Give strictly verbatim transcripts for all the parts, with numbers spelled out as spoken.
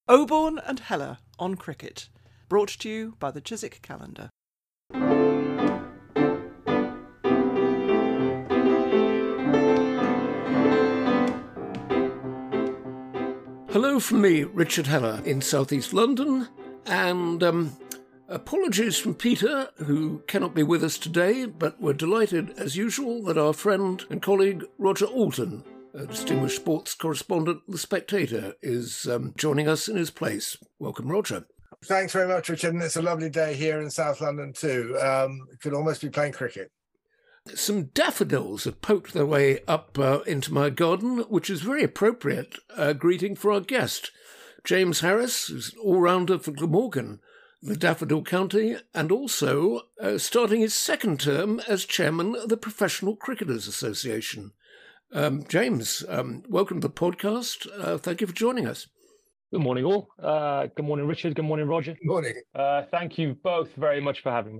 Oborne and Heller on cricket, brought to you by the Chiswick Calendar. Hello from me, Richard Heller, in southeast London, and um, apologies from Peter, who cannot be with us today, but we're delighted, as usual, that our friend and colleague Roger Alton, a distinguished sports correspondent at The Spectator, is um, joining us in his place. Welcome, Roger. Thanks very much, Richard, and it's a lovely day here in South London too. Um, could almost be playing cricket. Some daffodils have poked their way up uh, into my garden, which is very appropriate uh, greeting for our guest, James Harris, who's an all-rounder for Glamorgan, the Daffodil County, and also uh, starting his second term as chairman of the Professional Cricketers Association. Um, James, um, welcome to the podcast. Uh, thank you for joining us. Good morning, all. Uh, good morning, Richard. Good morning, Roger. Good morning. Uh, thank you both very much for having me.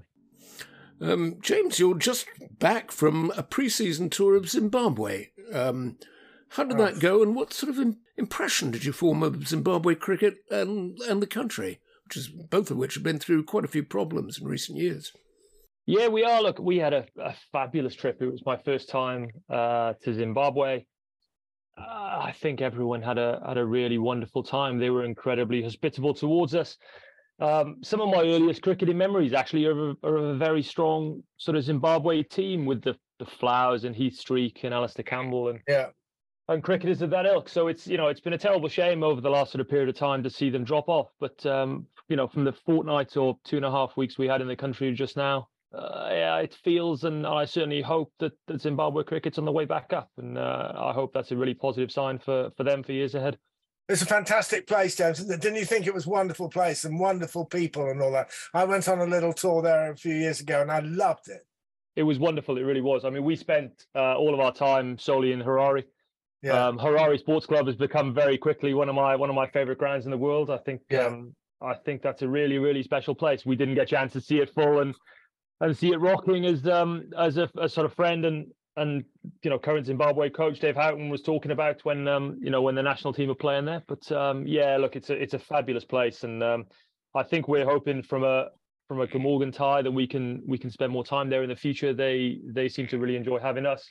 Um, James, you're just back from a pre-season tour of Zimbabwe. Um, how did that go, and what sort of im- impression did you form of Zimbabwe cricket and, and the country, which is both of which have been through quite a few problems in recent years? Yeah, we are. Look, we had a, a fabulous trip. It was my first time uh, to Zimbabwe. Uh, I think everyone had a had a really wonderful time. They were incredibly hospitable towards us. Um, some of my earliest cricketing memories actually are of, are of a very strong sort of Zimbabwe team with the, the Flowers and Heath Streak and Alistair Campbell and yeah. and cricketers of that ilk. So it's, you know, it's been a terrible shame over the last sort of period of time to see them drop off. But, um, you know, from the fortnight or two and a half weeks we had in the country just now, uh, yeah, it feels, and I certainly hope that, that Zimbabwe cricket's on the way back up. And uh, I hope that's a really positive sign for, for them for years ahead. It's a fantastic place, James. Didn't you think it was a wonderful place and wonderful people and all that? I went on a little tour there a few years ago and I loved it. It was wonderful. It really was. I mean, we spent uh, all of our time solely in Harare. Yeah. Um, Harare Sports Club has become very quickly one of my one of my favorite grounds in the world. I think yeah. um, I think that's a really really special place. We didn't get a chance to see it full and and see it rocking as um as a, a sort of friend and and you know current Zimbabwe coach Dave Houghton was talking about when um you know when the national team are playing there. But um yeah, look, it's a it's a fabulous place, and um I think we're hoping from a from a Glamorgan tie that we can we can spend more time there in the future. They they seem to really enjoy having us.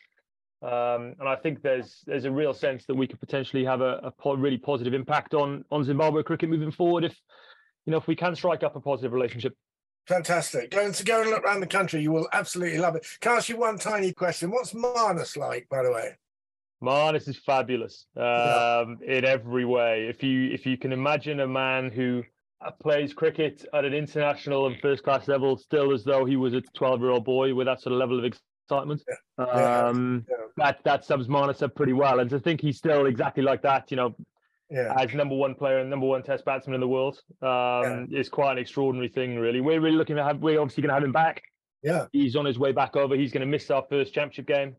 Um, and I think there's there's a real sense that we could potentially have a, a po- really positive impact on on Zimbabwe cricket moving forward if you know if we can strike up a positive relationship. Fantastic. Go and, go and look around the country. You will absolutely love it. Can I ask you one tiny question? What's Marnus like, by the way? Marnus is fabulous um, yeah. in every way. If you if you can imagine a man who plays cricket at an international and first class level still as though he was a twelve-year-old boy with that sort of level of excitement, yeah. Um, yeah. that that sums Marnus up pretty well. And to think he's still exactly like that, you know, yeah. as number one player and number one Test batsman in the world, um, yeah. is quite an extraordinary thing, really. We're really looking to have. We're obviously going to have him back. Yeah, he's on his way back over. He's going to miss our first championship game.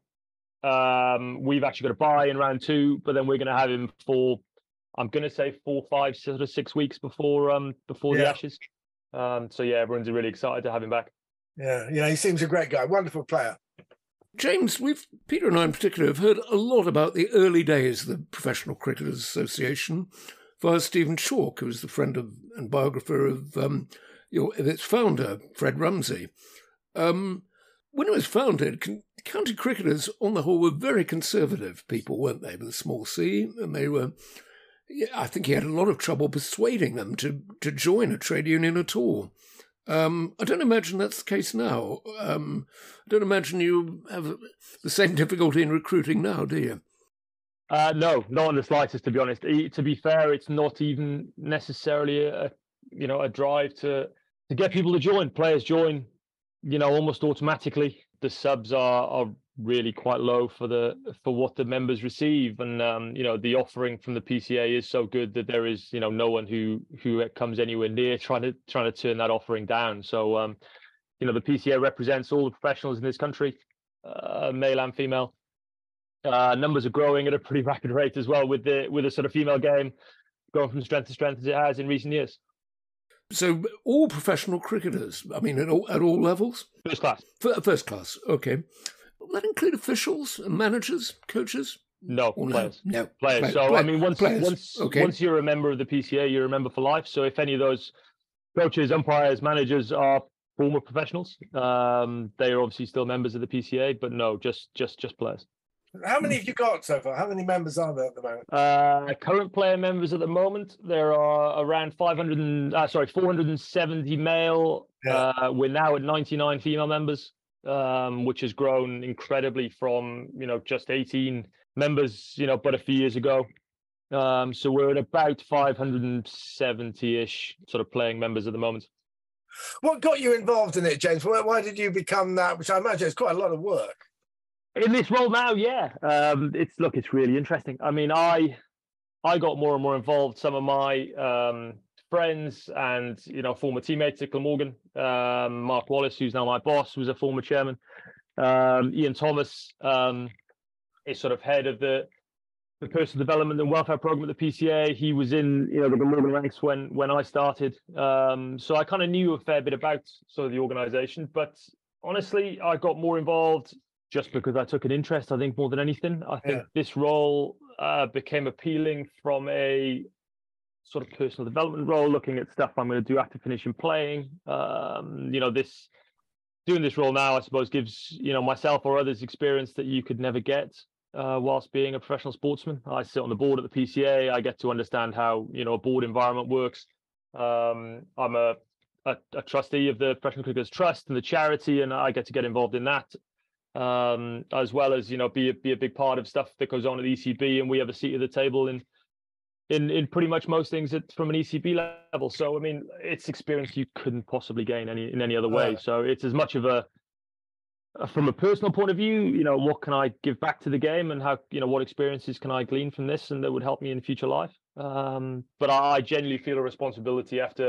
Um, we've actually got a bye in round two, but then we're going to have him for, I'm going to say four, five, sort of six weeks before um before yeah. the Ashes. Um, so yeah, everyone's really excited to have him back. Yeah, yeah, he seems a great guy, wonderful player. James, we've Peter and I in particular have heard a lot about the early days of the Professional Cricketers Association via Stephen Chalk, who was the friend of and biographer of um, your, of its founder, Fred Rumsey. Um, when it was founded, con- county cricketers, on the whole, were very conservative people, weren't they, with a small c, and they were. Yeah, I think he had a lot of trouble persuading them to to join a trade union at all. Um, I don't imagine that's the case now. Um, I don't imagine you have the same difficulty in recruiting now, do you? Uh, no, not in the slightest, to be honest. To be fair, it's not even necessarily a, you know, a drive to, to get people to join. Players join, you know, almost automatically. The subs are, are really quite low for the for what the members receive, and um, you know, the offering from the P C A is so good that there is, you know, no one who who comes anywhere near trying to trying to turn that offering down. So um, you know, the P C A represents all the professionals in this country, uh, male and female. Uh, numbers are growing at a pretty rapid rate as well, with the with the sort of female game going from strength to strength as it has in recent years. So all professional cricketers, I mean, at all, at all levels? First class. F- first class, okay. Will that include officials and managers, coaches? No, Or players. No, no. Players. Play, so play, I mean, once players. once Okay. once you're a member of the P C A, you're a member for life. So if any of those coaches, umpires, managers are former professionals, um, they are obviously still members of the P C A. But no, just just just players. How many have you got so far? How many members are there at the moment? Uh, current player members at the moment, there are around five hundred and uh, sorry, four hundred seventy male. Yeah. Uh, we're now at ninety-nine female members, um, which has grown incredibly from you know just eighteen members, you know, but a few years ago. Um, so we're at about five hundred seventy-ish sort of playing members at the moment. What got you involved in it, James? Why, why did you become that? Which I imagine is quite a lot of work. In this role now, yeah, um, it's look, it's really interesting. I mean, I I got more and more involved. Some of my um, friends and you know former teammates at Glamorgan, um, Mark Wallace, who's now my boss, was a former chairman. Um, Ian Thomas um, is sort of head of the the personal development and welfare program at the P C A. He was in you know the Glamorgan ranks when when I started, um, so I kind of knew a fair bit about sort of the organisation. But honestly, I got more involved just because I took an interest, I think, more than anything. I think Yeah. this role uh, became appealing from a sort of personal development role, looking at stuff I'm going to do after finishing playing. Um, you know, this doing this role now, I suppose, gives, you know, myself or others experience that you could never get uh, whilst being a professional sportsman. I sit on the board at the P C A. I get to understand how, you know, a board environment works. Um, I'm a, a, a trustee of the Professional Cricketers Trust and the charity, and I get to get involved in that. Um, as well as you know be a, be a big part of stuff that goes on at the E C B, and we have a seat at the table in in in pretty much most things at, from an E C B level. So I mean, it's experience you couldn't possibly gain any in any other way. Yeah. So it's as much of a, a from a personal point of view, you know, what can I give back to the game, and how you know what experiences can I glean from this, and that would help me in future life. Um, but I, I genuinely feel a responsibility after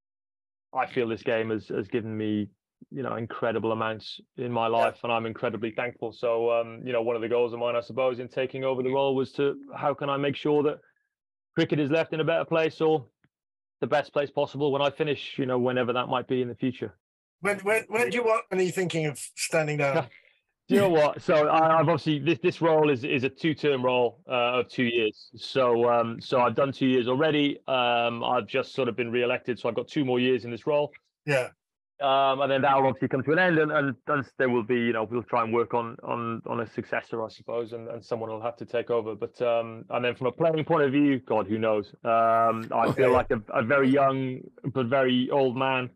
I feel this game has has given me, you know, incredible amounts in my life, and I'm incredibly thankful. So, um, you know, one of the goals of mine, I suppose, in taking over the role was to, how can I make sure that cricket is left in a better place, or the best place possible when I finish, you know, whenever that might be in the future. When when when do you want? When are you thinking of standing down? Do you know what? So I, I've obviously, this this role is is a two-term role uh, of two years. So um, so I've done two years already. Um, I've just sort of been re-elected, so I've got two more years in this role. Yeah. Um, and then that will obviously come to an end, and, and, and there will be, you know, we'll try and work on on on a successor, I suppose, and, and someone will have to take over. But um, and then from a playing point of view, God, who knows? Um, I Okay. feel like a, a very young but very old man.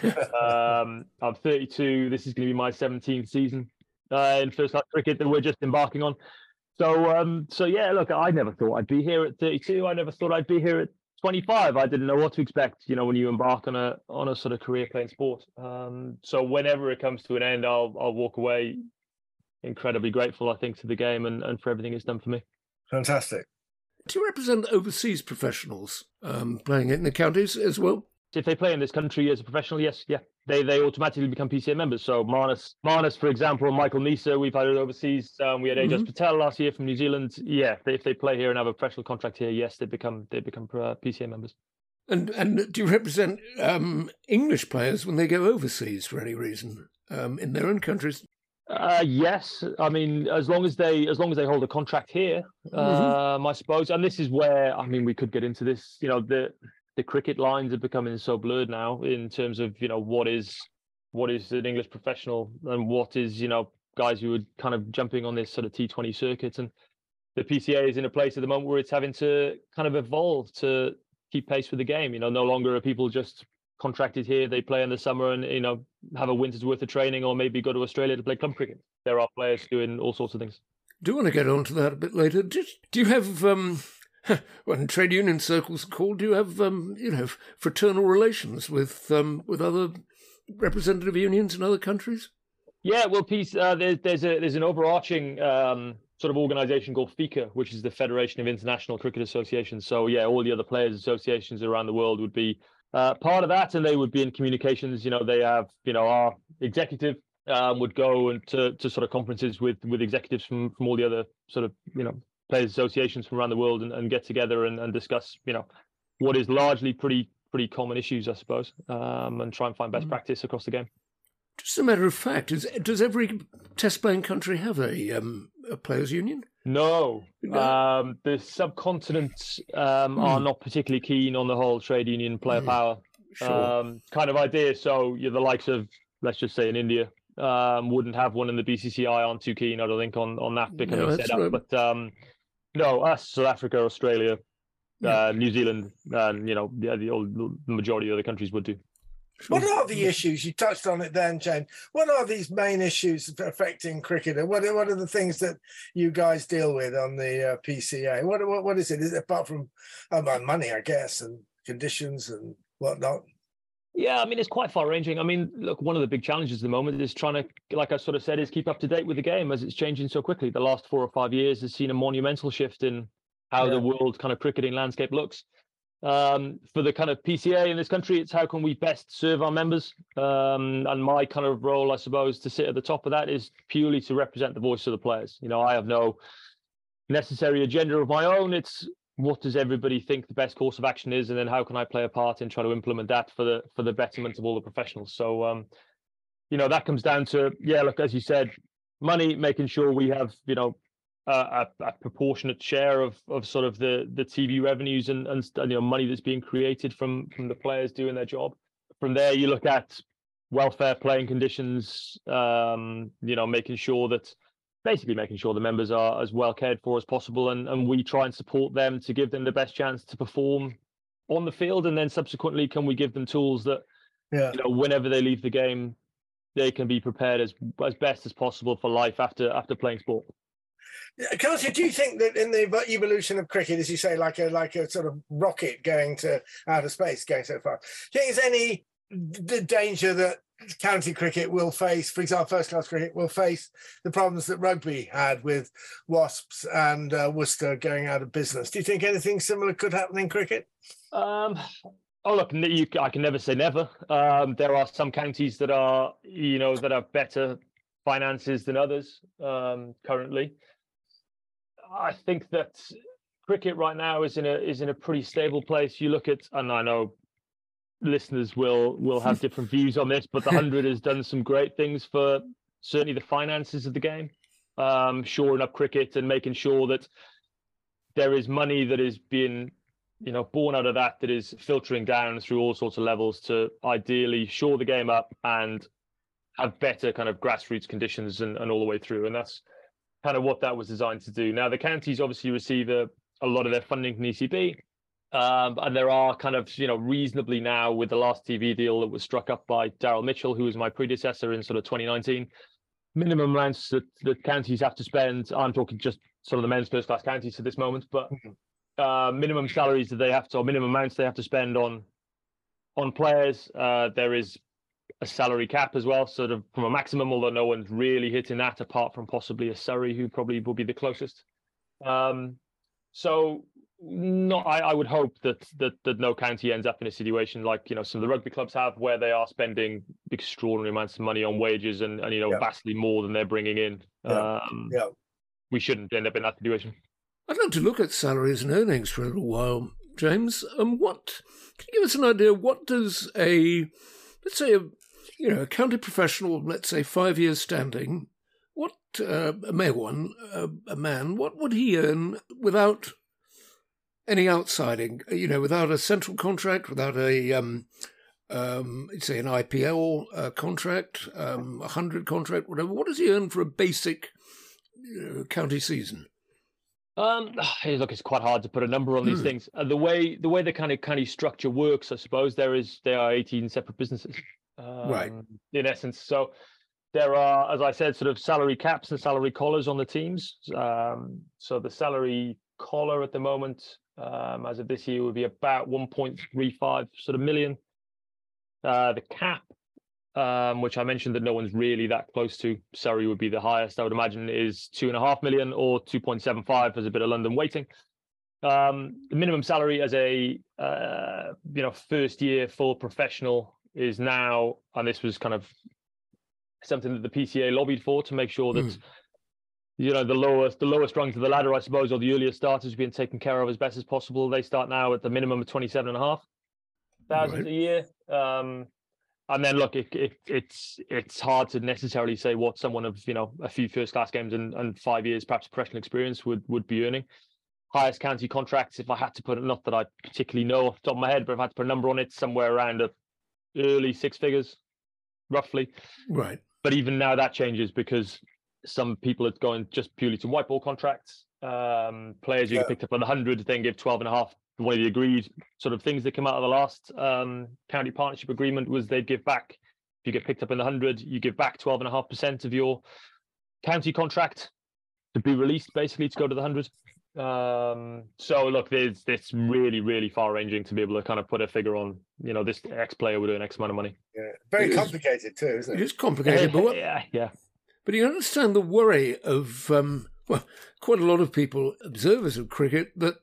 um, I'm thirty-two. This is going to be my seventeenth season uh, in first class cricket that we're just embarking on. So um, so yeah, look, I never thought I'd be here at thirty-two. I never thought I'd be here at twenty-five. I didn't know what to expect, you know, when you embark on a on a sort of career playing sport. Um, so whenever it comes to an end, I'll I'll walk away incredibly grateful, I think, to the game and, and for everything it's done for me. Fantastic. Do you represent overseas professionals um, playing in the counties as well? If they play in this country as a professional, yes, yeah, they they automatically become P C A members. So Marnus, Marnus, for example, Michael Nisa, we've had it overseas. Um, we had Ajaz Mhm. Patel last year from New Zealand. Yeah, they, if they play here and have a professional contract here, yes, they become they become uh, P C A members. And and do you represent um, English players when they go overseas for any reason um, in their own countries? Uh, yes, I mean, as long as they as long as they hold a contract here, um, I suppose. And this is where, I mean, we could get into this. You know, the the cricket lines are becoming so blurred now in terms of, you know, what is what is an English professional and what is, you know, guys who are kind of jumping on this sort of T twenty circuit. And the P C A is in a place at the moment where it's having to kind of evolve to keep pace with the game. You know, no longer are people just contracted here, they play in the summer and, you know, have a winter's worth of training, or maybe go to Australia to play club cricket. There are players doing all sorts of things. Do want to get on to that a bit later. Do, do you have, um, when trade union circles are called, do you have, um, you know, fraternal relations with um, with other representative unions in other countries? Yeah, well, peace. Uh, there's there's a there's an overarching um, sort of organisation called FICA, which is the Federation of International Cricket Associations. So yeah, all the other players' associations around the world would be uh, part of that, and they would be in communications. You know, they have, you know, our executive um, would go and to, to sort of conferences with with executives from from all the other sort of, you know, players' associations from around the world, and, and get together and, and discuss, you know, what is largely pretty pretty common issues, I suppose, um, and try and find best mm. practice across the game. Just a matter of fact, is, does every test playing country have a um, a players' union? No, No. um, the subcontinents um, Mm. are not particularly keen on the whole trade union player Mm. power Sure. um, kind of idea. So you're the likes of, let's just say in India, um, wouldn't have one, in the B C C I aren't too keen, I don't think, on, on that becoming No, set that's up. right. But um, no, us, South Africa, Australia, Yeah. uh, New Zealand, and you know, the, the, the majority of the countries would do. Sure. What are the issues? You touched on it then, James. What are these main issues affecting cricket? And what are, what are the things that you guys deal with on the uh, P C A? What, what what is it? Is it apart from um, money, I guess, and conditions and whatnot? Yeah, I mean, it's quite far ranging. I mean, look, one of the big challenges at the moment is trying to, like I sort of said, is keep up to date with the game as it's changing so quickly. The last four or five years has seen a monumental shift in how Yeah. the world kind of cricketing landscape looks. Um, for the kind of P C A in this country, it's how can we best serve our members? Um, and my kind of role, I suppose, to sit at the top of that is purely to represent the voice of the players. You know, I have no necessary agenda of my own. It's what does everybody think the best course of action is, and then how can I play a part in trying to implement that for the for the betterment of all the professionals. So, um, you know, that comes down to, yeah, look, as you said, money, making sure we have, you know, a, a proportionate share of of sort of the the T V revenues and and you know money that's being created from from the players doing their job. From there, you look at welfare, playing conditions, um, you know, making sure that. Basically making sure the members are as well cared for as possible, and, and we try and support them to give them the best chance to perform on the field, and then subsequently can we give them tools that Yeah. you know whenever they leave the game they can be prepared as as best as possible for life after after playing sport. Kelsey, do you think that in the evolution of cricket, as you say, like a like a sort of rocket going to outer space, going so far, do you think there's any the danger that county cricket will face, for example, first class cricket will face the problems that rugby had with Wasps and uh, Worcester going out of business? Do you think anything similar could happen in cricket? Um, oh look, you, I can never say never. Um, there are some counties that are, you know, that have better finances than others um, currently. I think that cricket right now is in a is in a pretty stable place. You look at, and I know listeners will will have different views on this, but the hundred has done some great things for certainly the finances of the game, um, shoring up cricket and making sure that there is money that is being, you know, born out of that that is filtering down through all sorts of levels to ideally shore the game up and have better kind of grassroots conditions and, and all the way through. And that's kind of what that was designed to do. Now the counties obviously receive a, a lot of their funding from E C B. Um, and there are kind of, you know, reasonably now with the last T V deal that was struck up by Daryl Mitchell, who was my predecessor in sort of twenty nineteen, minimum amounts that, that counties have to spend. I'm talking just sort of the men's first class counties at this moment, but uh, minimum salaries that they have to, or minimum amounts they have to spend on on players. Uh, there is a salary cap as well, sort of from a maximum, although no one's really hitting that apart from possibly a Surrey, who probably will be the closest. Um, so. No, I, I would hope that, that that no county ends up in a situation like, you know, some of the rugby clubs have, where they are spending extraordinary amounts of money on wages and, and you know, yeah. vastly more than they're bringing in. Yeah. Um, yeah. We shouldn't end up in that situation. I'd like to look at salaries and earnings for a little while, James. Um, what can you give us an idea? What does a, let's say, a you know, a county professional, let's say five years standing, what uh, a male one, uh, a man, what would he earn without any outsiding, you know, without a central contract, without a, um, um, say, an I P L uh, contract, um, a hundred contract, whatever? What does he earn for a basic uh, county season? Um, look, it's quite hard to put a number on these Hmm. things. Uh, the way the way the kind of county structure works, I suppose, there is there are eighteen separate businesses, um, Right. in essence. So there are, as I said, sort of salary caps and salary collars on the teams. Um, so the salary collar at the moment, um, as of this year, would be about one point three five sort of million. Uh, the cap, um, which I mentioned that no one's really that close to, Surrey would be the highest, I would imagine, is two and a half million or two point seven five as a bit of London weighting. Um, the minimum salary as a uh, you know first year full professional is now, and this was kind of something that the P C A lobbied for to make sure that. Mm. You know, the lowest, the lowest rungs of the ladder, I suppose, or the earliest starters being taken care of as best as possible. They start now at the minimum of twenty-seven and a half thousand Right. a year. Um, and then look, it, it, it's it's hard to necessarily say what someone of you know a few first class games and, and five years perhaps professional experience would would be earning. Highest county contracts, if I had to put it, not that I particularly know off the top of my head, but if I had to put a number on it, somewhere around a early six figures, roughly. Right. But even now that changes because some people are going just purely to white ball contracts. Um, players you Yeah. get picked up on the hundred, then give twelve and a half. One of the agreed sort of things that came out of the last um, county partnership agreement was they'd give back. If you get picked up in the hundred, you give back twelve and a half percent of your county contract to be released, basically to go to the hundred. Um, so look, there's it's really, really far ranging to be able to kind of put a figure on. You know, this X player would earn X amount of money. Yeah. Very It is- complicated too, isn't It it? is complicated, but what, yeah, yeah. but you understand the worry of um, well, quite a lot of people, observers of cricket, that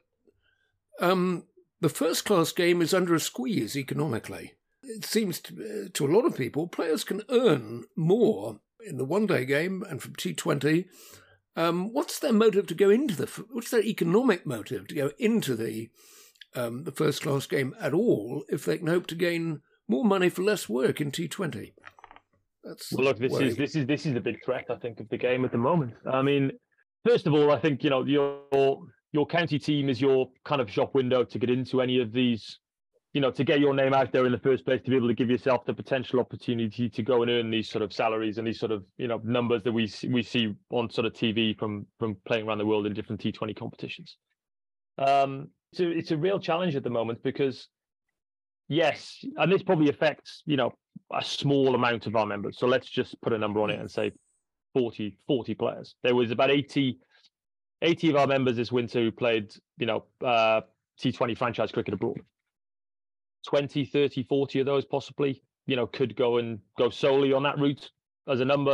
um, the first class game is under a squeeze economically. It seems to, uh, to a lot of people, players can earn more in the one day game and from T twenty. Um, what's their motive to go into the? f- What's their economic motive to go into the um, the first class game at all if they can hope to gain more money for less work in T twenty? That's Well, look, this worrying. is this is this is the big threat, I think, of the game at the moment. I mean, first of all, I think you know your your county team is your kind of shop window to get into any of these, you know, to get your name out there in the first place, to be able to give yourself the potential opportunity to go and earn these sort of salaries and these sort of you know numbers that we see, we see on sort of T V from from playing around the world in different T twenty competitions. Um, so it's a real challenge at the moment because, yes, and this probably affects you know a small amount of our members. So let's just put a number on it and say forty, forty players. There was about eighty, eighty of our members this winter who played, you know, uh, T twenty franchise cricket abroad. twenty, thirty, forty of those possibly, you know, could go and go solely on that route as a number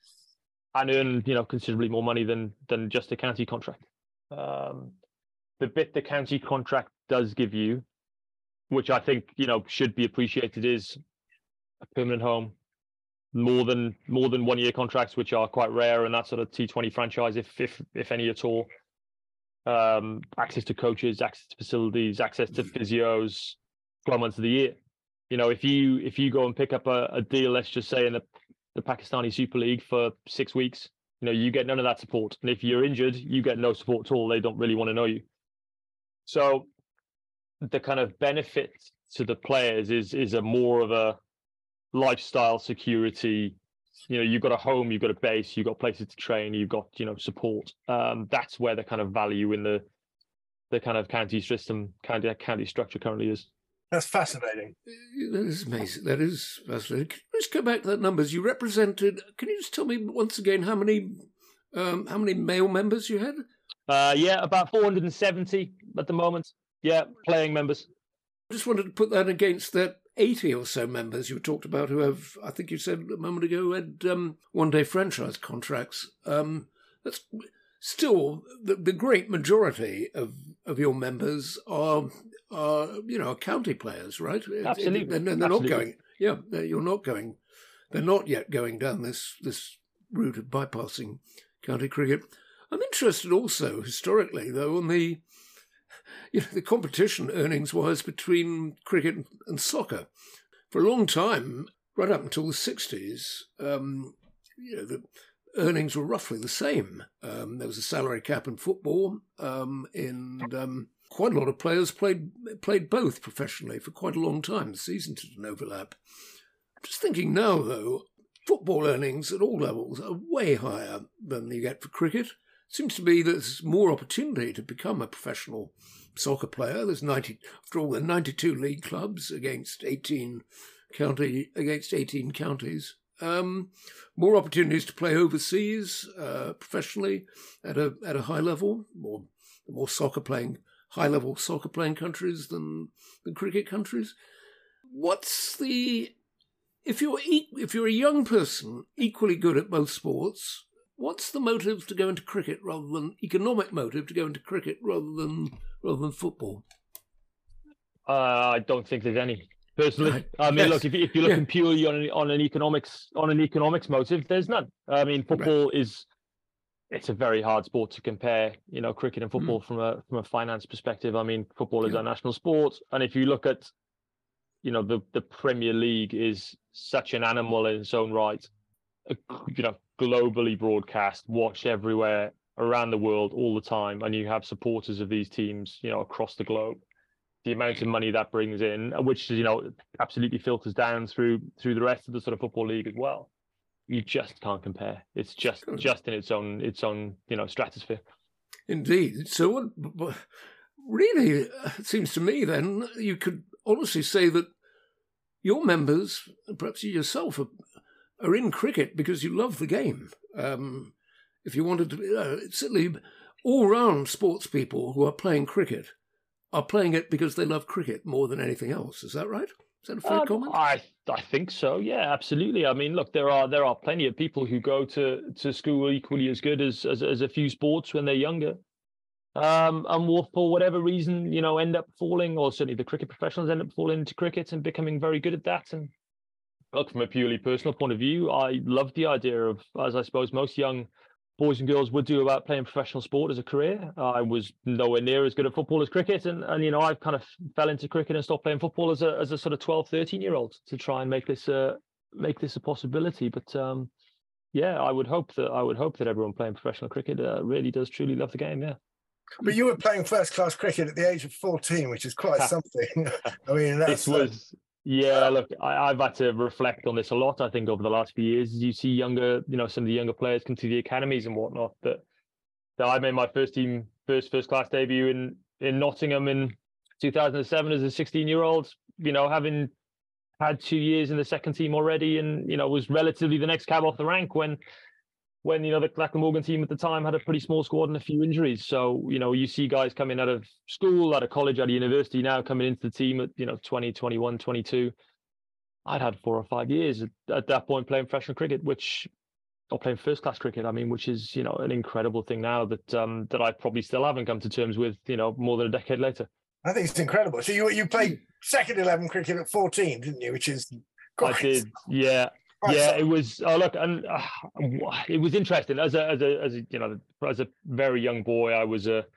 and earn, you know, considerably more money than than just a county contract. Um, the bit the county contract does give you, which I think, you know, should be appreciated, is a permanent home, more than more than one year contracts, which are quite rare in that sort of T twenty franchise, if if if any at all. Um, access to coaches, access to facilities, access to physios, twelve months of the year. You know, if you if you go and pick up a, a deal, let's just say in the, the Pakistani Super League for six weeks, you know, you get none of that support. And if you're injured, you get no support at all. They don't really want to know you. So the kind of benefit to the players is is a more of a lifestyle security. You know, you've got a home, you've got a base, you've got places to train, you've got, you know, support. Um, that's where the kind of value in the the kind of county system, county county structure currently is. That's fascinating. That is amazing. That is fascinating. Can you just go back to that numbers you represented? Can you just tell me once again how many um, how many male members you had? Uh, yeah, about four hundred seventy at the moment. Yeah, playing members. I just wanted to put that against that eighty or so members you talked about who have, I think you said a moment ago, who had um, one-day franchise contracts. Um, that's still the, the great majority of, of your members are, are, you know, county players, right? Absolutely. And they're, they're Absolutely. not going, yeah, they're- you're not going, they're not yet going down this, this route of bypassing county cricket. I'm interested also, historically, though, on the, you know, the competition earnings-wise between cricket and soccer. For a long time, right up until the sixties, um, you know, the earnings were roughly the same. Um, there was a salary cap in football, um, and um, quite a lot of players played played both professionally for quite a long time. The seasons didn't overlap. I'm just thinking now, though, football earnings at all levels are way higher than you get for cricket. Seems to be there's more opportunity to become a professional soccer player. There's ninety, after all, there are ninety-two league clubs against eighteen county against eighteen counties. Um, more opportunities to play overseas uh, professionally at a at a high level. More more soccer playing high level soccer playing countries than than cricket countries. What's the if you're e- if you're a young person equally good at both sports? What's the motive to go into cricket rather than economic motive to go into cricket rather than rather than football? Uh, I don't think there's any. Personally, Right. I mean, Yes. look, if, you- if you're looking Yeah. purely on an, on an economics on an economics motive, there's none. I mean, football is it's a very hard sport to compare, you know, cricket and football from a from a finance perspective. I mean, football is Yeah. our national sport, and if you look at, you know, the the Premier League is such an animal in its own right. You know, globally broadcast, watched everywhere around the world all the time, and you have supporters of these teams, you know, across the globe. The amount of money that brings in, which, you know, absolutely filters down through through the rest of the sort of football league as well. You just can't compare. It's just just in its own its own you know stratosphere. Indeed. So what? Really, it seems to me then you could honestly say that your members, and perhaps you yourself, are, are in cricket because you love the game. Um, if you wanted to be, uh, certainly all-round sports people who are playing cricket are playing it because they love cricket more than anything else. Is that right? Is that a fair um, comment? I I think so. Yeah, absolutely. I mean, look, there are there are plenty of people who go to, to school equally as good as, as as a few sports when they're younger, um, and will, for whatever reason, you know, end up falling, or certainly the cricket professionals end up falling into cricket and becoming very good at that. And look, from a purely personal point of view, I love the idea of, as I suppose most young boys and girls would do, about playing professional sport as a career. I was nowhere near as good at football as cricket, and, and you know, I kind of fell into cricket and stopped playing football as a as a sort of twelve, thirteen year old to try and make this uh, make this a possibility. But um, yeah, I would hope that I would hope that everyone playing professional cricket uh, really does truly love the game. Yeah. But you were playing first class cricket at the age of fourteen, which is quite something. I mean, that's this was. Yeah, look, I, I've had to reflect on this a lot, I think, over the last few years. As you see younger, you know, some of the younger players come to the academies and whatnot. But that I made my first team, first first class debut in, in Nottingham in two thousand seven as a sixteen year old, you know, having had two years in the second team already, and, you know, was relatively the next cab off the rank when, when you know, the Glamorgan team at the time had a pretty small squad and a few injuries. So, you know, you see guys coming out of school, out of college, out of university now coming into the team at, you know, twenty, twenty-one, twenty-two. I'd had four or five years at, at that point playing professional cricket, which, or playing first class cricket, I mean, which is, you know, an incredible thing now that um, that I probably still haven't come to terms with, you know, more than a decade later. I think it's incredible. So you you played second eleven cricket at fourteen, didn't you? Which is quite, I did, yeah. Yeah, it was. Oh, look, and uh, it was interesting. As a, as a, as a, you know, as a very young boy, I was a,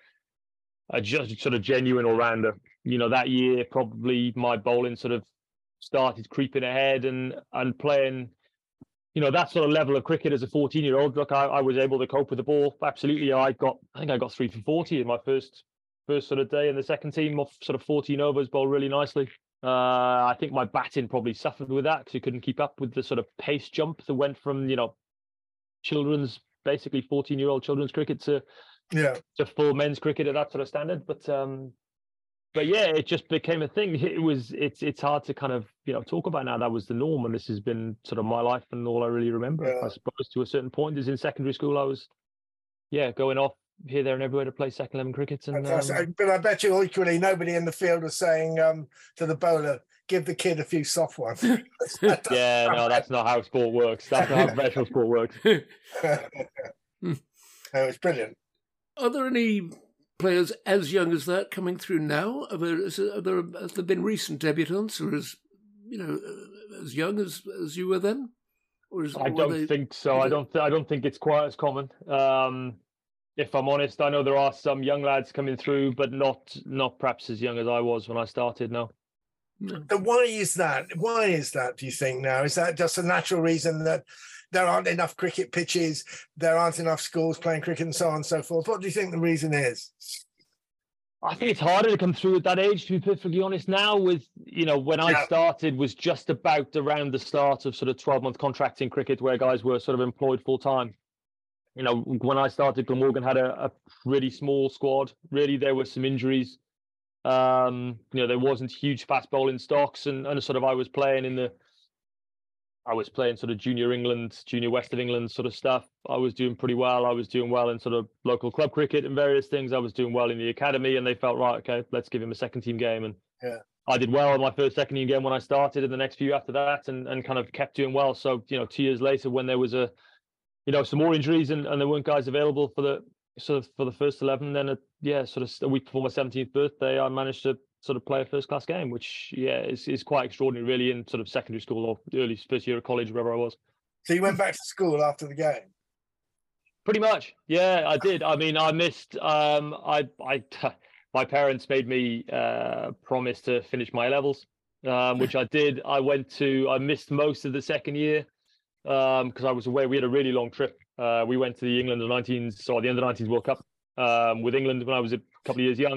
a just sort of genuine all rounder. You know, that year probably my bowling sort of started creeping ahead, and and playing, you know, that sort of level of cricket as a fourteen year old. Look, I, I was able to cope with the ball. Absolutely, I got. I think I got three for forty in my first first sort of day in the second team off sort of fourteen overs, bowled really nicely. Uh, I think my batting probably suffered with that because you couldn't keep up with the sort of pace jump that went from, you know, children's, basically fourteen-year-old children's cricket to yeah to full men's cricket at that sort of standard. But um, but yeah, it just became a thing. It was it's it's hard to kind of, you know, talk about now. That was the norm, and this has been sort of my life and all I really remember. Yeah. I suppose to a certain point, is in secondary school, I was yeah going off here, there, and everywhere to play second eleven cricket. And, um, but I bet you equally nobody in the field was saying um, to the bowler, "Give the kid a few soft ones." Yeah, no, that's not how sport works. That's not how professional sport works. No, it's brilliant. Are there any players as young as that coming through now? Are there, is, are there, have there been recent debutants, or as you know, as young as as you were then? Or is, I don't they, think so. I don't. Th- I don't think it's quite as common. Um, If I'm honest, I know there are some young lads coming through, but not not perhaps as young as I was when I started. No. And why is that? Why is that? Do you think now? Is that just a natural reason that there aren't enough cricket pitches, there aren't enough schools playing cricket, and so on and so forth? What do you think the reason is? I think it's harder to come through at that age, to be perfectly honest. Now, with, you know, when I yeah. started was just about around the start of sort of twelve month contracting cricket, where guys were sort of employed full time. You know, when I started, Glamorgan had a, a pretty small squad. Really, there were some injuries. Um, you know, there wasn't huge fast bowling stocks, and, and sort of I was playing in the, I was playing sort of junior England, junior West of England sort of stuff. I was doing pretty well. I was doing well in sort of local club cricket and various things. I was doing well in the academy, and they felt, right, okay, let's give him a second team game. And yeah. I did well in my first second team game when I started, and the next few after that, and, and kind of kept doing well. So, you know, two years later, when there was a, you know, some more injuries and, and there weren't guys available for the sort of for the first eleven. Then, a, yeah, sort of a week before my seventeenth birthday, I managed to sort of play a first class game, which yeah is is quite extraordinary, really, in sort of secondary school or early first year of college, wherever I was. So you went back to school after the game? Pretty much, yeah, I did. I mean, I missed. Um, I I my parents made me uh, promise to finish my A levels. um, which I did. I went to, I missed most of the second year because um, I was away. We had a really long trip. Uh, we went to the England under nineteens, so the under nineteens World Cup um, with England when I was a couple of years young,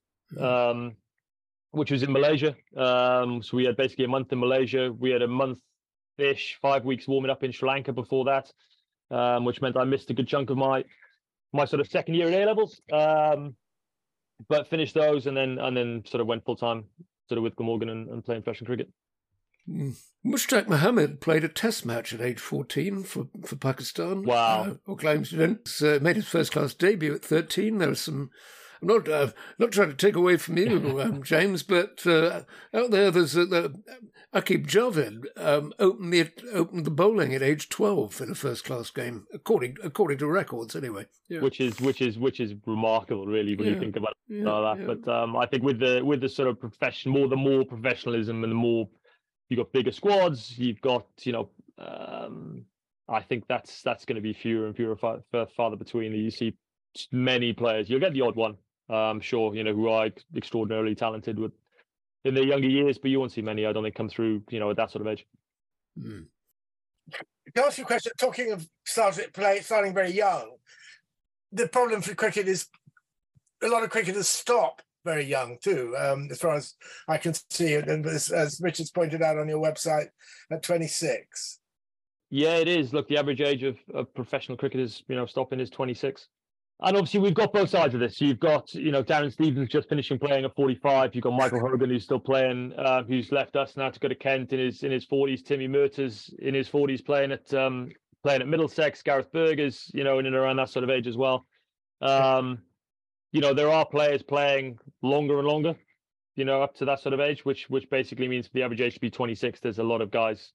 um, which was in Malaysia. Um, so we had basically a month in Malaysia. We had a month-ish, five weeks warming up in Sri Lanka before that, um, which meant I missed a good chunk of my my sort of second year at A levels. Um, but finished those and then and then sort of went full time sort of with Glamorgan and, and playing professional cricket. Mm. Mushtaq Mohammed played a test match at age fourteen for, for Pakistan. Wow. Uh, or claims he didn't. Uh, made his first class debut at thirteen. There was some, I'm not uh, not trying to take away from you, um, James, but uh, out there there's uh, the, Akib Javed um, opened the opened the bowling at age twelve in a first class game, according according to records anyway. Yeah. Which is which is which is remarkable, really, when yeah. you think about it yeah, like that. Yeah. But um, I think with the with the sort of profession, more the more professionalism and the more you've got bigger squads, you've got you know, um, I think that's that's going to be fewer and fewer far, farther between. You see many players, you'll get the odd one, I'm sure, you know, who are extraordinarily talented with in their younger years, but you won't see many, I don't think, come through, you know, at that sort of age. Mm. To ask you a question, talking of starting play, starting very young, the problem for cricket is a lot of cricketers stop very young too, um, as far as I can see it, and as, as Richard's pointed out on your website, at twenty-six. Yeah, it is. Look, the average age of, of professional cricketers, you know, stopping is twenty-six. And obviously, we've got both sides of this. You've got, you know, Darren Stevens just finishing playing at forty-five. You've got Michael Hogan, who's still playing, uh, who's left us now to go to Kent in his in his forties. Timmy Murta's in his forties playing at um, playing at Middlesex. Gareth Berger's, you know, in and around that sort of age as well. Um, you know, there are players playing longer and longer, you know, up to that sort of age, which which basically means for the average age to be twenty-six. There's a lot of guys,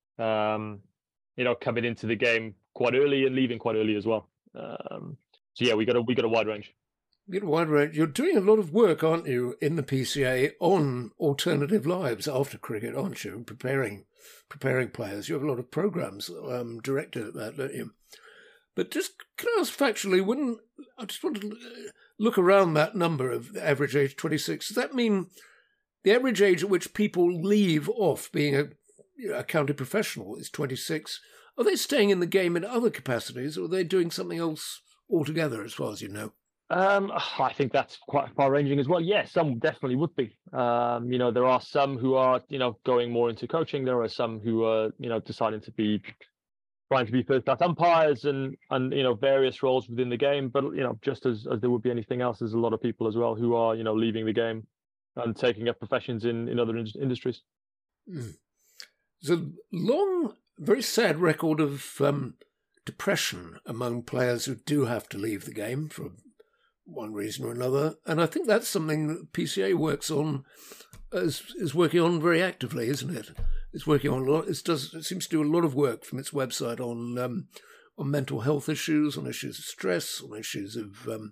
um, you know, coming into the game quite early and leaving quite early as well. Um, So yeah, we got a we got a wide range. You got a wide range. You're doing a lot of work, aren't you, in the P C A on alternative lives after cricket, aren't you? Preparing preparing players. You have a lot of programs um, directed at that, don't you? But just can I ask factually? Wouldn't I just want to look around that number of the average age twenty-six? Does that mean the average age at which people leave off being a, you know, a county professional is twenty-six? Are they staying in the game in other capacities, or are they doing something else altogether, as far as you know? Um, I think that's quite far-ranging as well. Yes, some definitely would be. Um, you know, there are some who are, you know, going more into coaching. There are some who are, you know, deciding to be, trying to be first-class umpires and, and you know, various roles within the game. But, you know, just as, as there would be anything else, there's a lot of people as well who are, you know, leaving the game and taking up professions in, in other in- industries. Mm. There's a long, very sad record of um, depression among players who do have to leave the game for one reason or another, and I think that's something that P C A works on, is, is working on very actively, isn't it? It's working on a lot. It does. It seems to do a lot of work from its website on um, on mental health issues, on issues of stress, on issues of um,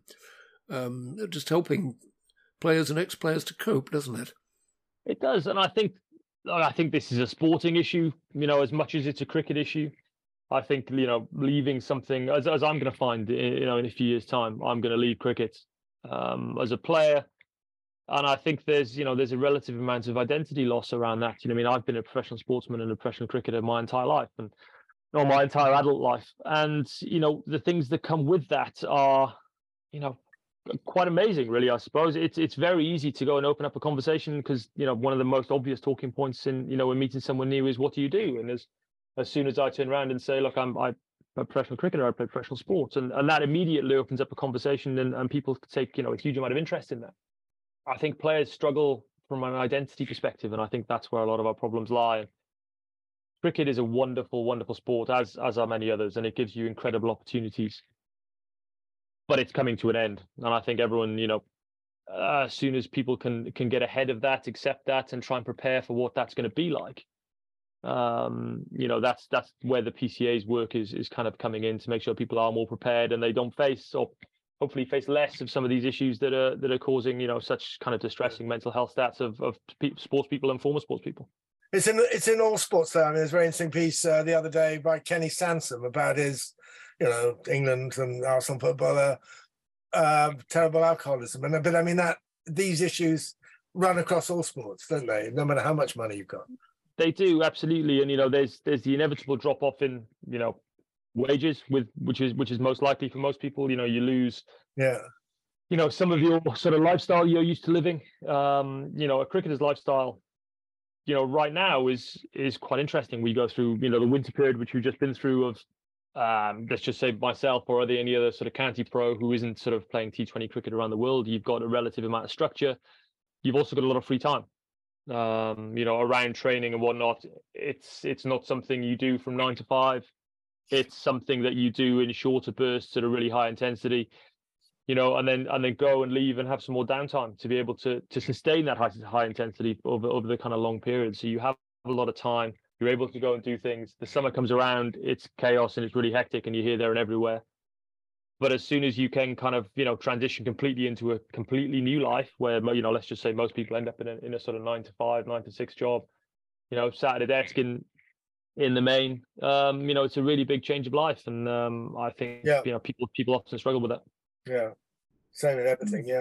um, just helping players and ex-players to cope, doesn't it? It does, and I think I think this is a sporting issue, you know, as much as it's a cricket issue. I think, you know, leaving something, as, as I'm going to find, you know, in a few years' time, I'm going to leave cricket um, as a player. And I think there's, you know, there's a relative amount of identity loss around that. You know, I mean, I've been a professional sportsman and a professional cricketer my entire life and or my entire adult life. And, you know, the things that come with that are, you know, quite amazing, really, I suppose. It's it's very easy to go and open up a conversation because, you know, one of the most obvious talking points in, you know, when meeting someone new is, what do you do? And there's, as soon as I turn around and say, look, I'm, I'm a professional cricketer, I play professional sports. And, and that immediately opens up a conversation and, and people take, you know, a huge amount of interest in that. I think players struggle from an identity perspective. And I think that's where a lot of our problems lie. Cricket is a wonderful, wonderful sport, as, as are many others, and it gives you incredible opportunities. But it's coming to an end. And I think everyone, you know, uh, as soon as people can, can get ahead of that, accept that and try and prepare for what that's going to be like, um you know that's that's where the P C A's work is is kind of coming in to make sure people are more prepared and they don't face, or hopefully face less of some of these issues that are that are causing, you know, such kind of distressing mental health stats of of pe- sports people and former sports people. It's in it's in all sports though. I mean, there's a very interesting piece uh, the other day by Kenny Sansom about his, you know, England and Arsenal footballer, uh, terrible alcoholism, and but I mean that these issues run across all sports, don't they? No matter how much money you've got. They do, absolutely. And, you know, there's there's the inevitable drop off in, you know, wages, with which is which is most likely for most people. You know, you lose, yeah, you know, some of your sort of lifestyle you're used to living. Um, you know, a cricketer's lifestyle, you know, right now is is quite interesting. We go through, you know, the winter period, which we've just been through, of um, let's just say myself, or are there any other sort of county pro who isn't sort of playing T twenty cricket around the world? You've got a relative amount of structure. You've also got a lot of free time. Um, you know, around training and whatnot. It's it's not something you do from nine to five. It's something that you do in shorter bursts at a really high intensity, you know, and then and then go and leave and have some more downtime to be able to to sustain that high high intensity over over the kind of long period. So you have a lot of time. You're able to go and do things. The summer comes around, it's chaos and it's really hectic, and you're here, there, and everywhere. But as soon as you can kind of, you know, transition completely into a completely new life where, you know, let's just say most people end up in a, in a sort of nine to five, nine to six job, you know, sat at a desk in, in the main, um, you know, it's a really big change of life. And um, I think, yeah. you know, people, people often struggle with that. Yeah. Same with everything. Yeah.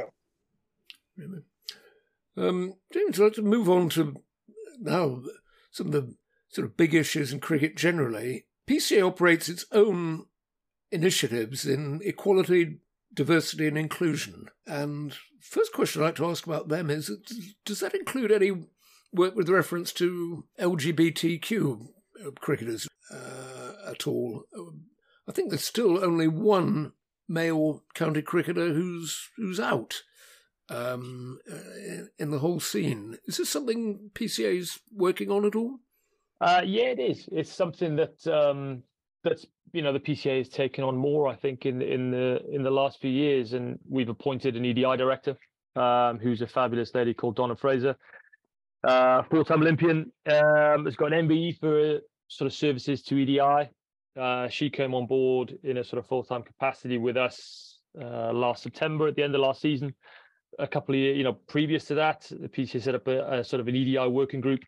Um, James, I'd like to move on to now some of the sort of big issues in cricket generally. P C A operates its own initiatives in equality, diversity and inclusion. And first question I'd like to ask about them is, does that include any work with reference to L G B T Q cricketers uh, at all? I think there's still only one male county cricketer who's who's out um, in the whole scene. Is this something P C A's working on at all? Uh, yeah, it is. It's something that um, that's you know the P C A has taken on more, I think, in in the in the last few years, and we've appointed an E D I director, um, who's a fabulous lady called Donna Fraser, uh, full-time Olympian, um, has got an M B E for sort of services to E D I. Uh, she came on board in a sort of full-time capacity with us uh, last September, at the end of last season. A couple of years, you know, previous to that, the P C A set up a, a sort of an E D I working group,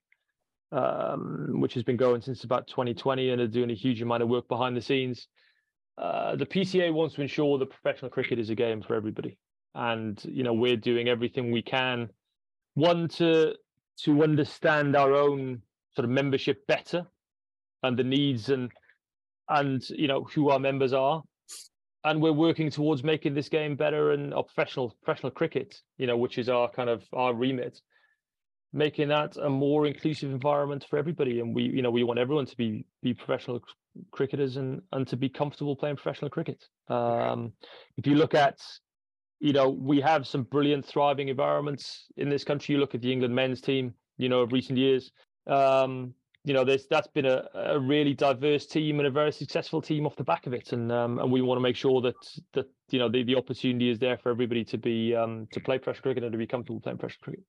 um, which has been going since about twenty twenty and are doing a huge amount of work behind the scenes. Uh, the P C A wants to ensure that professional cricket is a game for everybody. And, you know, we're doing everything we can, one, to to understand our own sort of membership better and the needs and, and you know, who our members are. And we're working towards making this game better and our professional professional cricket, you know, which is our kind of our remit, making that a more inclusive environment for everybody. And we, you know, we want everyone to be be professional cricketers and and to be comfortable playing professional cricket. Um, if you look at, you know, we have some brilliant, thriving environments in this country. You look at the England men's team, you know, of recent years. Um, you know, there's that's been a, a really diverse team and a very successful team off the back of it. And um, and we want to make sure that that you know the, the opportunity is there for everybody to be um, to play professional cricket and to be comfortable playing professional cricket.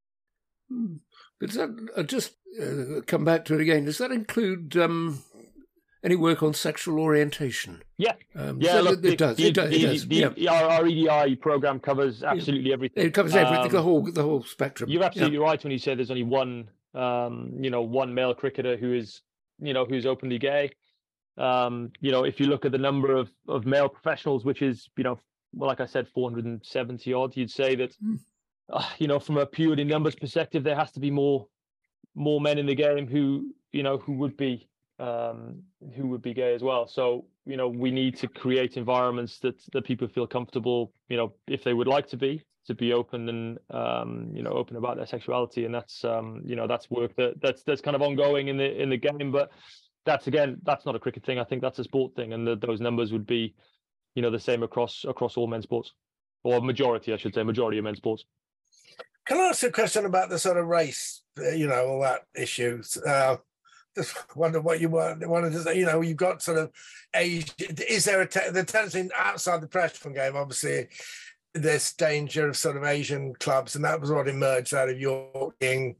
Hmm. But does that uh, just uh, come back to it again? Does that include um, any work on sexual orientation? Yeah, um, yeah. So look, it, the, it does. The, it does. The, it does. The, yeah. our, our E D I program covers absolutely yeah. everything. It covers everything, um, the whole the whole spectrum. You're absolutely yeah. right when you say there's only one, um, you know, one male cricketer who is, you know, who's openly gay. Um, you know, if you look at the number of of male professionals, which is, you know, well, like I said, four hundred seventy odd, you'd say that. Mm. Uh, you know, from a purely numbers perspective, there has to be more, more men in the game who, you know, who would be, um, who would be gay as well. So, you know, we need to create environments that that people feel comfortable, you know, if they would like to be, to be open and, um, you know, open about their sexuality. And that's, um, you know, that's work that that's that's kind of ongoing in the in the game. But that's again, that's not a cricket thing. I think that's a sport thing, and the, those numbers would be, you know, the same across across all men's sports, or majority, I should say, majority of men's sports. Can I ask a question about the sort of race, you know, all that issues? Uh, just wonder what you want, wanted to say. You know, you've got sort of age. Is there a te- the tendency outside the professional game? Obviously, there's danger of sort of Asian clubs, and that was what emerged out of York being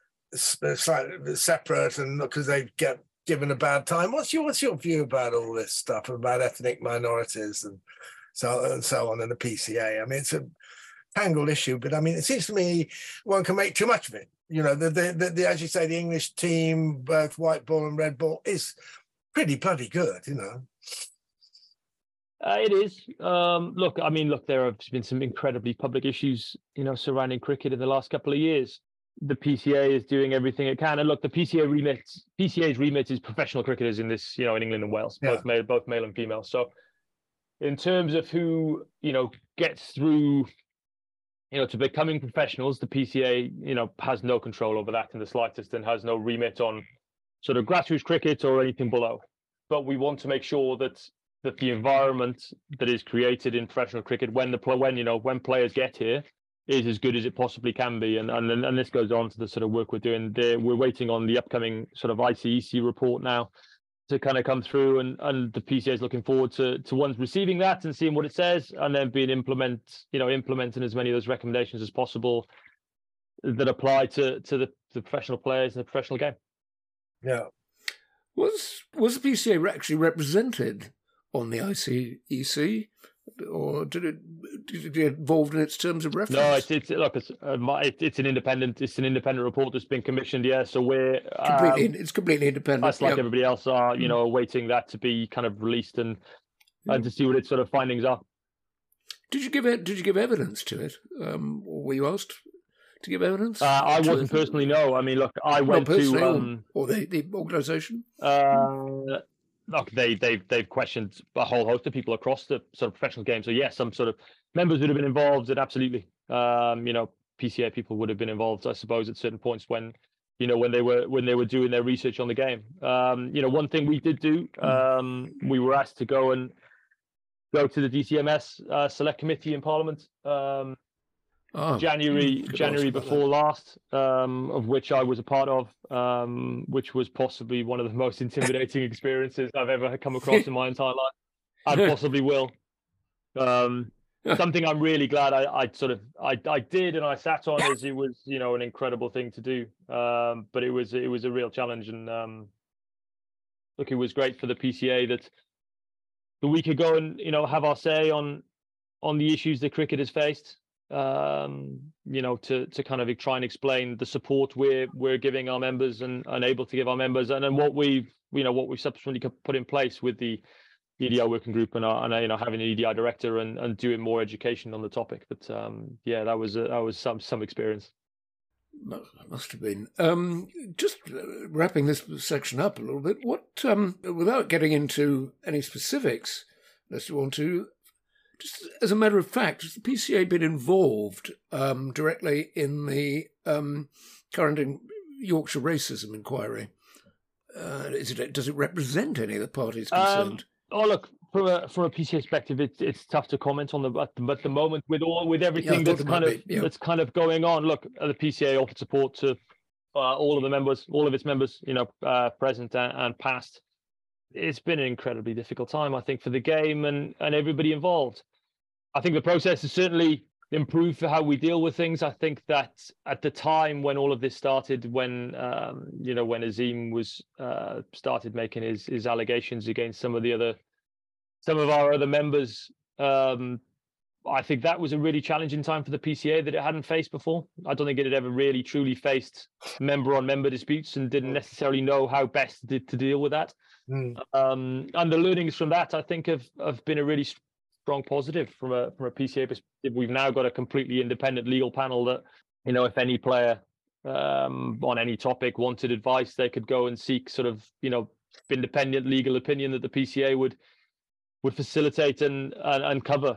slightly separate, and because they get given a bad time. What's your what's your view about all this stuff about ethnic minorities and so and so on in the P C A? I mean, it's a tangled issue, but I mean, it seems to me one can make too much of it. You know, the, the, the, the as you say, the English team, both white ball and red ball, is pretty bloody good, you know. Uh, it is. Um, look, I mean, look, there have been some incredibly public issues, you know, surrounding cricket in the last couple of years. The P C A is doing everything it can, and look, the P C A remit, P C A's remit is professional cricketers in this, you know, in England and Wales, yeah. both male, both male and female. So, in terms of who, you know, gets through, you know, to becoming professionals, the P C A, you know, has no control over that in the slightest, and has no remit on sort of grassroots cricket or anything below. But we want to make sure that that the environment that is created in professional cricket when the when you know when players get here is as good as it possibly can be, and and and this goes on to the sort of work we're doing. There, we're waiting on the upcoming sort of I C E C report now to kind of come through, and and the P C A is looking forward to to ones receiving that and seeing what it says, and then being implement you know implementing as many of those recommendations as possible that apply to to the, the professional players in the professional game. Yeah. Was was the P C A actually represented on the I C E C, or did it, did it get involved in its terms of reference? No, it's it's look, it's uh, it's an independent it's an independent report that's been commissioned. Yeah, so we're completely um, it's completely independent. Us, like yeah. everybody else, are you know awaiting that to be kind of released and yeah. and to see what its sort of findings are. Did you give it? Did you give evidence to it? Um, or were you asked to give evidence? Uh, I wasn't it? personally. No, I mean, look, I went to um, or, or the the organisation. Uh, Look, they, they've they've questioned a whole host of people across the sort of professional game. So yes, some sort of members would have been involved. And absolutely, um, you know, P C A people would have been involved, I suppose, at certain points when, you know, when they were when they were doing their research on the game. Um, you know, one thing we did do, um, we were asked to go and go to the D C M S uh, Select Committee in Parliament. Um, Oh, January January before last, um, of which I was a part of, um, which was possibly one of the most intimidating experiences I've ever come across in my entire life, and possibly will. Um, something I'm really glad I, I sort of I, I did and I sat on, as it was you know an incredible thing to do, um, but it was it was a real challenge, and um, look, it was great for the P C A that that we could go and you know have our say on on the issues that cricket has faced. Um, you know, to to kind of try and explain the support we're we're giving our members and unable to give our members, and then what we've you know what we've subsequently put in place with the E D I working group and our, and you know having an E D I director and, and doing more education on the topic. But um, yeah, that was a, that was some some experience. Must have been. Um, just wrapping this section up a little bit. What um, without getting into any specifics, unless you want to. Just as a matter of fact, has the P C A been involved um, directly in the um, current in Yorkshire racism inquiry? Uh, is it, does it represent any of the parties concerned? Um, oh, look, from a from a P C A perspective, it's it's tough to comment on the at the, at the moment with all with everything yeah, that's kind of yeah. that's kind of going on. Look, the P C A offered support to uh, all of the members, all of its members, you know, uh, present and, and past. It's been an incredibly difficult time, I think, for the game and and everybody involved. I think the process has certainly improved for how we deal with things. I think that at the time when all of this started, when um, you know when Azim was uh, started making his his allegations against some of the other some of our other members, um, I think that was a really challenging time for the P C A that it hadn't faced before. I don't think it had ever really truly faced member on member disputes and didn't necessarily know how best to, to deal with that. Mm. Um, and the learnings from that, I think, have have been a really strong positive from a from a P C A perspective. We've now got a completely independent legal panel that, you know, if any player um, on any topic wanted advice, they could go and seek sort of, you know, independent legal opinion that the P C A would would facilitate and and, and cover,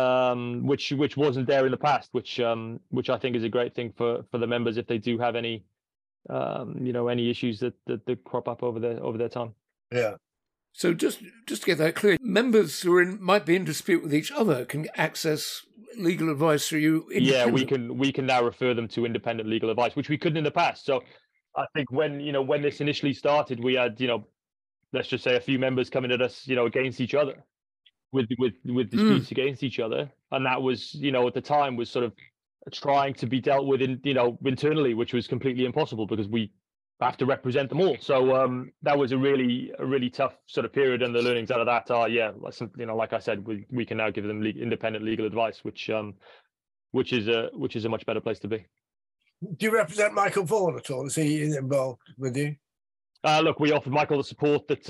um, which which wasn't there in the past, which um, which I think is a great thing for for the members if they do have any, um, you know, any issues that, that that crop up over their over their time. Yeah. So just just to get that clear, members who are in, might be in dispute with each other can access legal advice through you. Yeah, we can we can now refer them to independent legal advice, which we couldn't in the past. So I think when you know when this initially started, we had you know let's just say a few members coming at us you know against each other with with with disputes mm. against each other, and that was you know at the time was sort of trying to be dealt with in you know internally, which was completely impossible because we have to represent them all. So um, that was a really, a really tough sort of period, and the learnings out of that are, yeah, you know, like I said, we, we can now give them le- independent legal advice, which um, which is a which is a much better place to be. Do you represent Michael Vaughan at all? Is he involved with you? Uh, look, we offered Michael the support that um,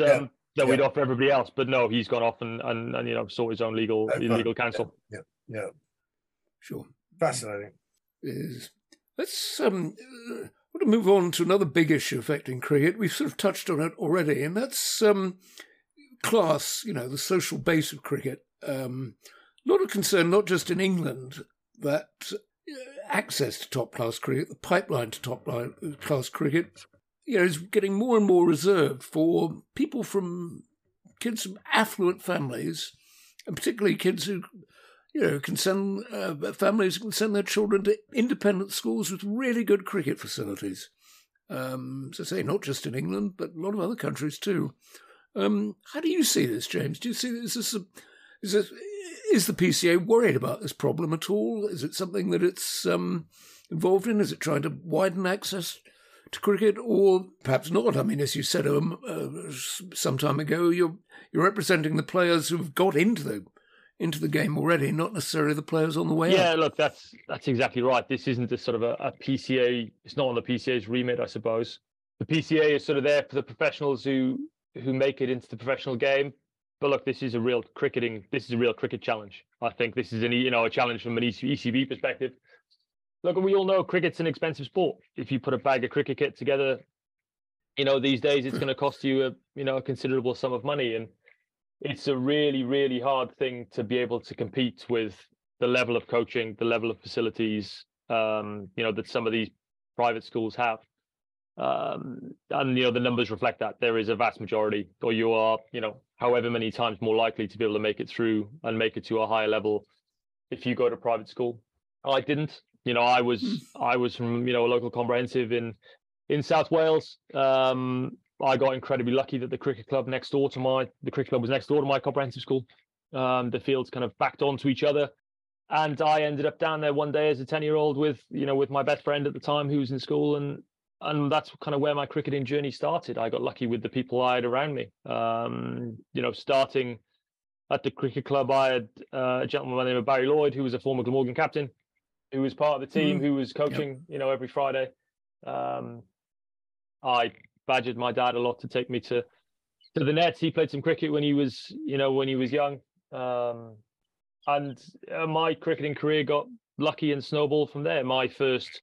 that Yeah. we'd offer everybody else. But no, he's gone off and and, and you know sought his own legal Oh, fine. legal counsel. Yeah, yeah, Sure. fascinating. Is let's um, uh, I want to move on to another big issue affecting cricket. We've sort of touched on it already, and that's um, class. You know, the social base of cricket. Um, a lot of concern, not just in England, that uh, access to top class cricket, the pipeline to top class cricket, you know, is getting more and more reserved for people from kids from affluent families, and particularly kids who, you know, can send uh, families can send their children to independent schools with really good cricket facilities. Um, as I say, not just in England, but a lot of other countries too. Um, how do you see this, James? Do you see this as a, is this, is the P C A worried about this problem at all? Is it something that it's um, involved in? Is it trying to widen access to cricket, or perhaps not? I mean, as you said um, uh, some time ago, you're you're representing the players who've got into the into the game already, not necessarily the players on the way Yeah, up. look, that's that's exactly right. This isn't a sort of a, a P C A. It's not on the P C A's remit, I suppose. The P C A is sort of there for the professionals who who make it into the professional game. But look, this is a real cricketing. This is a real cricket challenge. I think this is an you know a challenge from an E C B perspective. Look, we all know cricket's an expensive sport. If you put a bag of cricket kit together, you know these days it's going to cost you a you know a considerable sum of money, and it's a really really hard thing to be able to compete with the level of coaching, the level of facilities, um, you know that some of these private schools have. Um, and you know the numbers reflect that there is a vast majority, or you are, you know, however many times more likely to be able to make it through and make it to a higher level if you go to private school. I didn't, you know, I was I was from you know a local comprehensive in in South Wales. Um, I got incredibly lucky that the cricket club next door to my the cricket club was next door to my comprehensive school. Um, the fields kind of backed onto each other, and I ended up down there one day as a ten year old with you know with my best friend at the time who was in school, and. And that's kind of where my cricketing journey started. I got lucky with the people I had around me. Um, you know, starting at the cricket club, I had uh, a gentleman by the name of Barry Lloyd, who was a former Glamorgan captain, who was part of the team, mm-hmm. who was coaching, yep. you know, every Friday. Um, I badgered my dad a lot to take me to to the nets. He played some cricket when he was, you know, when he was young. Um, and uh, my cricketing career got lucky and snowballed from there. My first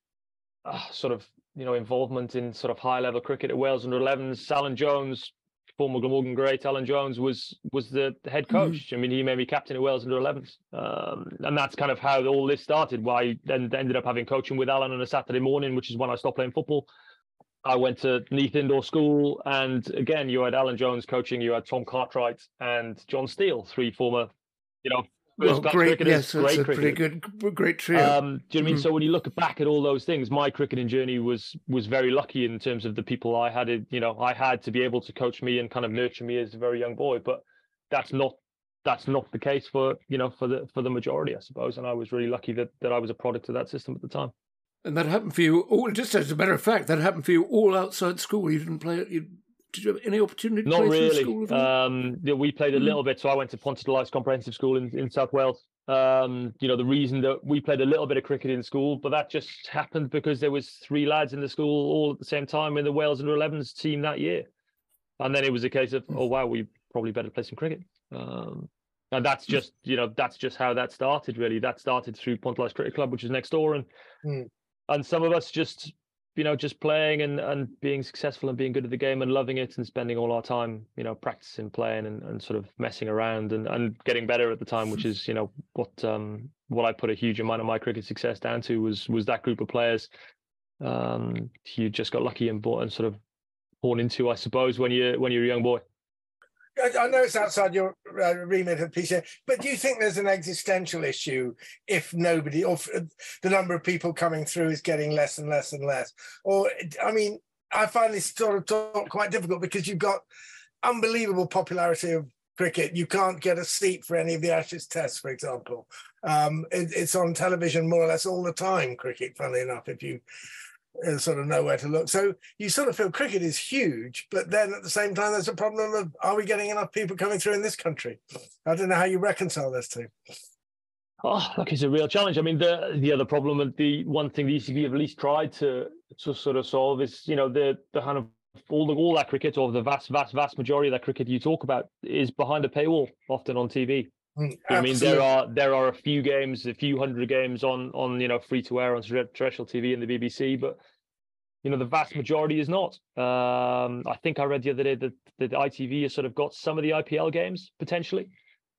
uh, sort of you know, involvement in sort of high level cricket at Wales under elevens. Alan Jones, former Glamorgan great Alan Jones, was was the head coach. Mm-hmm. I mean, he made me captain at Wales under elevens. Um, and that's kind of how all this started, why I then ended up having coaching with Alan on a Saturday morning, which is when I stopped playing football. I went to Neath Indoor School, and again, you had Alan Jones coaching, you had Tom Cartwright and John Steele, three former, you know, Well, great, yes, it's a pretty good, great trio. Um, do you know what I mean? Mm-hmm. So when you look back at all those things, my cricketing journey was was very lucky in terms of the people I had. You know, I had to be able to coach me and kind of nurture me as a very young boy. But that's not that's not the case for you know for the for the majority, I suppose. And I was really lucky that that I was a product of that system at the time. And that happened for you all. Just as a matter of fact, that happened for you all outside school. You didn't play. You, Did you have any opportunity to Not play really. through school? Um, yeah, we played a little bit. So I went to Ponta de Lights Comprehensive School in, in South Wales. Um, you know, the reason that we played a little bit of cricket in school, but that just happened because there was three lads in the school all at the same time in the Wales under elevens team that year. And then it was a case of, oh, wow, we probably better play some cricket. Um, and that's just, you know, that's just how that started, really. That started through Ponta de Lights Cricket Club, which is next door. And, mm. and some of us just... you know, just playing and, and being successful and being good at the game and loving it and spending all our time, you know, practicing, playing and, and sort of messing around and, and getting better at the time, which is, you know, what um, what I put a huge amount of my cricket success down to was was that group of players. Um, you just got lucky and bought and sort of born into, I suppose, when you when you're a young boy. I know it's outside your uh, remit of P C A, but do you think there's an existential issue if nobody, or if the number of people coming through is getting less and less and less? Or, I mean, I find this sort of talk quite difficult because you've got unbelievable popularity of cricket. You can't get a seat for any of the Ashes tests, for example. Um, it, it's on television more or less all the time, cricket, funnily enough, if you... sort of know where to look. So you sort of feel cricket is huge, but then at the same time, there's a problem of, are we getting enough people coming through in this country? I don't know how you reconcile those two. Oh, look, it's a real challenge. I mean, the the other problem, and the one thing the E C B have at least tried to, to sort of solve is, you know, the, the kind of all the all that cricket, or the vast, vast, vast majority of that cricket you talk about, is behind a paywall, often on T V. Mm, I mean, there are there are a few games, a few hundred games on on you know free to air on terrestrial T V and the B B C, but you know the vast majority is not. Um, I think I read the other day that that I T V has sort of got some of the I P L games potentially.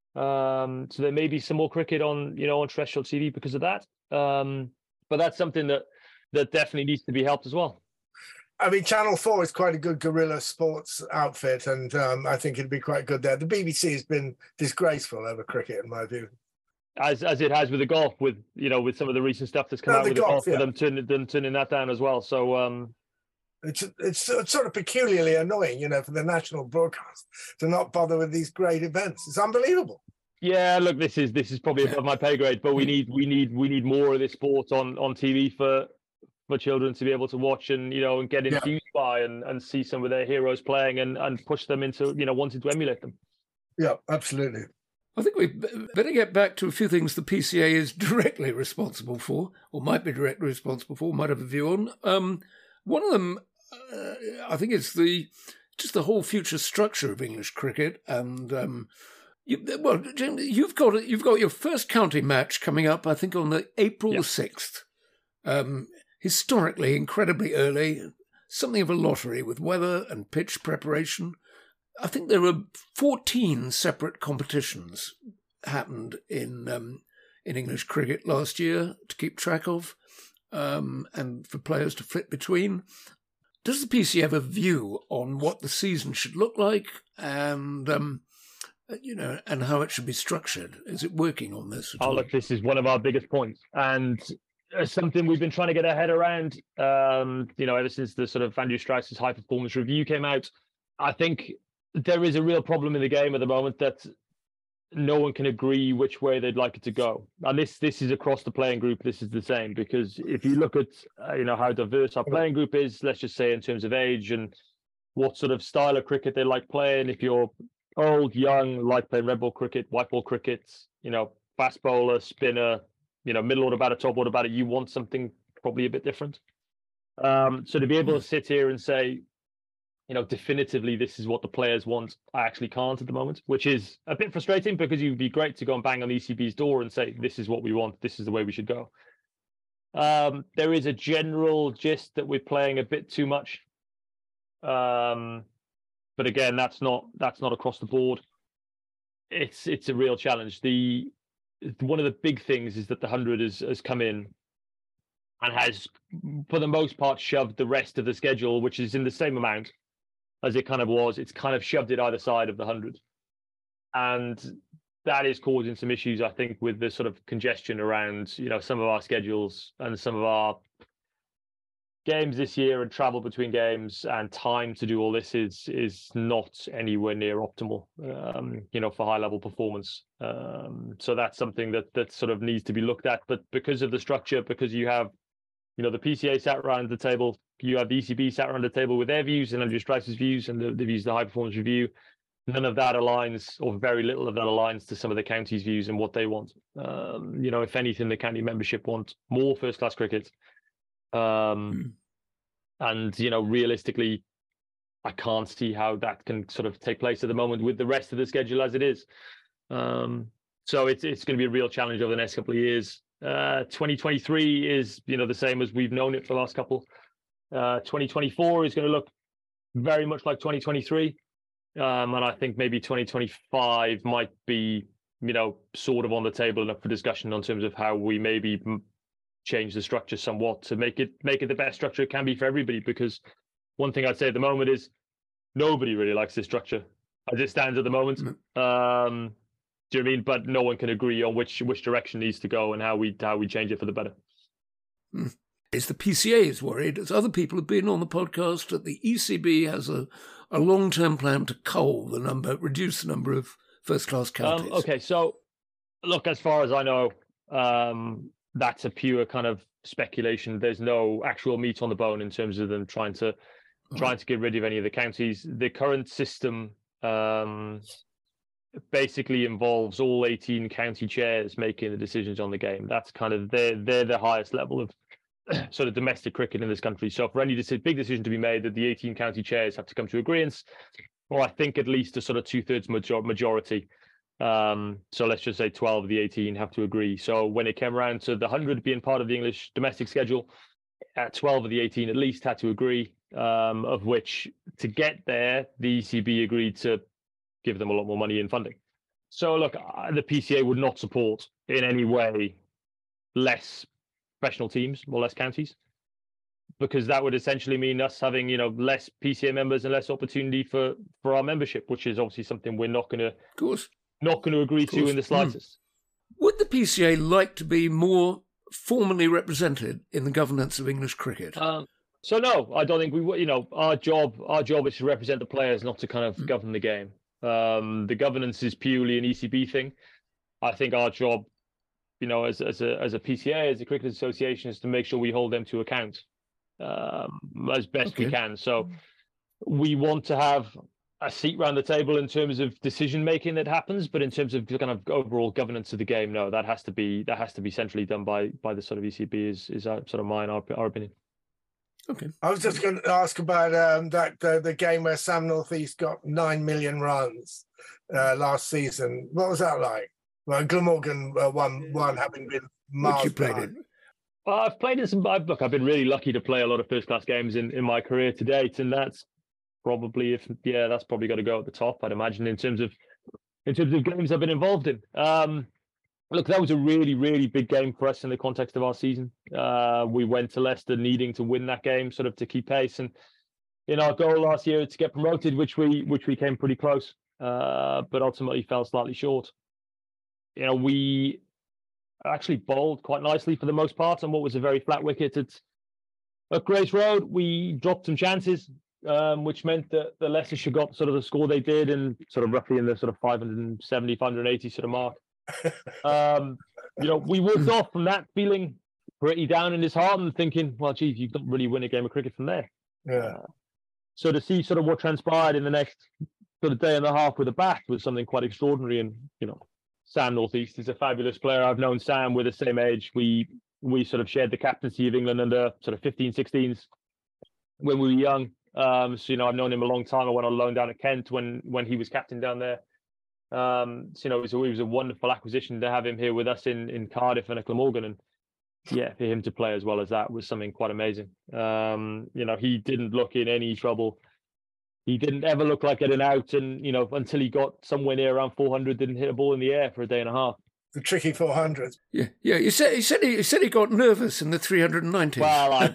Um, so there may be some more cricket on you know on terrestrial T V because of that. Um, but that's something that that definitely needs to be helped as well. I mean, Channel four is quite a good guerrilla sports outfit, and um, I think it'd be quite good there. The B B C has been disgraceful over cricket, in my view. As as it has with the golf, with you know, with some of the recent stuff that's come No, out the with golf, the golf, yeah. with them turning them turning that down as well. So um, It's, it's it's sort of peculiarly annoying, you know, for the national broadcast to not bother with these great events. It's unbelievable. yeah, look, this is this is probably above my pay grade, but we need we need we need more of this sport on on T V for for children to be able to watch and you know and get infused yeah. by and, and see some of their heroes playing and, and push them into you know wanting to emulate them. Yeah, absolutely. I think we better get back to a few things the P C A is directly responsible for, or might be directly responsible for, might have a view on. Um, one of them, uh, I think, is the just the whole future structure of English cricket. And um, you, well, you've got you've got your first county match coming up, I think, on the April the sixth. Um, historically, incredibly early, something of a lottery with weather and pitch preparation. I think there were fourteen separate competitions happened in um, in English cricket last year to keep track of, um, and for players to flip between. Does the P C A have a view on what the season should look like, and um, you know, and how it should be structured? Is it working on this? Oh, look, this is one of our biggest points, and something we've been trying to get our head around. Um, you know, ever since the sort of Andrew Strauss's high performance review came out, I think there is a real problem in the game at the moment that no one can agree which way they'd like it to go. And this this is across the playing group. This is the same, because if you look at uh, you know how diverse our playing group is, let's just say in terms of age and what sort of style of cricket they like playing. If you're old, young, like playing red ball cricket, white ball cricket, you know, fast bowler, spinner, you know, middle order batter, top order batter, you want something probably a bit different. Um, so to be able to sit here and say, you know, definitively this is what the players want, I actually can't at the moment, which is a bit frustrating, because you'd be great to go and bang on the E C B's door and say, this is what we want, this is the way we should go. Um, there is a general gist that we're playing a bit too much. Um, but again, that's not that's not across the board. It's it's a real challenge. The one of the big things is that the hundred has, has come in and has, for the most part, shoved the rest of the schedule, which is in the same amount as it kind of was. It's kind of shoved it either side of the hundred. And that is causing some issues, I think, with the sort of congestion around, you know, some of our schedules and some of our games this year, and travel between games and time to do all this is is not anywhere near optimal, um, you know, for high level performance. Um, so that's something that that sort of needs to be looked at. But because of the structure, because you have, you know, the P C A sat around the table, you have the E C B sat around the table with their views and Andrew Strauss's views and the, the views of the high performance review. None of that aligns, or very little of that aligns to some of the county's views and what they want. Um, you know, if anything, the county membership want more first class cricket. Um, mm. And, you know, realistically, I can't see how that can sort of take place at the moment with the rest of the schedule as it is. Um, so it's it's going to be a real challenge over the next couple of years. Uh, twenty twenty-three is, you know, the same as we've known it for the last couple. Uh, twenty twenty-four is going to look very much like twenty twenty-three. Um, and I think maybe twenty twenty-five might be, you know, sort of on the table enough for discussion in terms of how we maybe change the structure somewhat to make it make it the best structure it can be for everybody. Because one thing I'd say at the moment is nobody really likes this structure as it stands at the moment. Mm-hmm. Um, do you know what I mean? But no one can agree on which which direction needs to go and how we how we change it for the better. Mm. Is the P C A is worried, as other people have been on the podcast, that the E C B has a, a long-term plan to cull the number, reduce the number of first-class counties. Um, okay, so look, as far as I know, um, that's a pure kind of speculation. There's no actual meat on the bone in terms of them trying to oh. trying to get rid of any of the counties. The current system um, basically involves all eighteen county chairs making the decisions on the game. That's kind of they're they're the highest level of sort of domestic cricket in this country. So for any deci- big decision to be made, that the eighteen county chairs have to come to agreement, or I think at least a sort of two-thirds major- majority. Um, so let's just say twelve of the eighteen have to agree. So when it came around to the one hundred being part of the English domestic schedule, uh, twelve of the eighteen at least had to agree, um, of which to get there, the E C B agreed to give them a lot more money in funding. So look, uh, the P C A would not support in any way less professional teams or less counties, because that would essentially mean us having, you know, less P C A members and less opportunity for, for our membership, which is obviously something we're not going to, of course, not going to agree to in the slightest. Mm. Would the P C A like to be more formally represented in the governance of English cricket? Um, so no, I don't think we would. You know, our job, our job is to represent the players, not to kind of mm. govern the game. Um, the governance is purely an E C B thing. I think our job, you know, as as a as a P C A, as a cricket association, is to make sure we hold them to account um, as best okay. we can. So we want to have a seat round the table in terms of decision making that happens, but in terms of kind of overall governance of the game, no, that has to be that has to be centrally done by by the sort of E C B. Is is our, sort of mine our, our opinion. Okay. I was just going to ask about um, that uh, the game where Sam Northeast got nine million runs uh, last season. What was that like? Well, Glamorgan uh, won one, having been miles you played behind. it? Well, I've played in some. I've, look, I've been really lucky to play a lot of first class games in, in my career to date, and that's probably if yeah, that's probably got to go at the top. I'd imagine in terms of in terms of games I've been involved in. Um, Look, that was a really, really big game for us in the context of our season. Uh, we went to Leicester needing to win that game, sort of to keep pace. And in our goal last year to get promoted, which we which we came pretty close, uh, but ultimately fell slightly short. You know, we actually bowled quite nicely for the most part on what was a very flat wicket at, at Grace Road. We dropped some chances, um, which meant that the Leicestershire got sort of the score they did, and sort of roughly in the sort of five seventy, five eighty sort of mark. um, you know, we walked off from that feeling pretty down in his heart and thinking, well, geez, you don't really win a game of cricket from there. Yeah. Uh, so to see sort of what transpired in the next sort of day and a half with a bat was something quite extraordinary. And, you know, Sam Northeast is a fabulous player. I've known Sam. We're the same age. We we sort of shared the captaincy of England under sort of fifteen, sixteens when we were young. Um, so, you know, I've known him a long time. I went on loan down at Kent when when he was captain down there. Um, so, you know, it was, a, it was a wonderful acquisition to have him here with us in, in Cardiff and at Glamorgan. And yeah, for him to play as well as that was something quite amazing. Um, you know, he didn't look in any trouble. He didn't ever look like getting out. And, you know, until he got somewhere near around four hundred, didn't hit a ball in the air for a day and a half. The tricky four hundred. Yeah, yeah. You said he said he, he said he got nervous in the three hundred ninety. Well, I,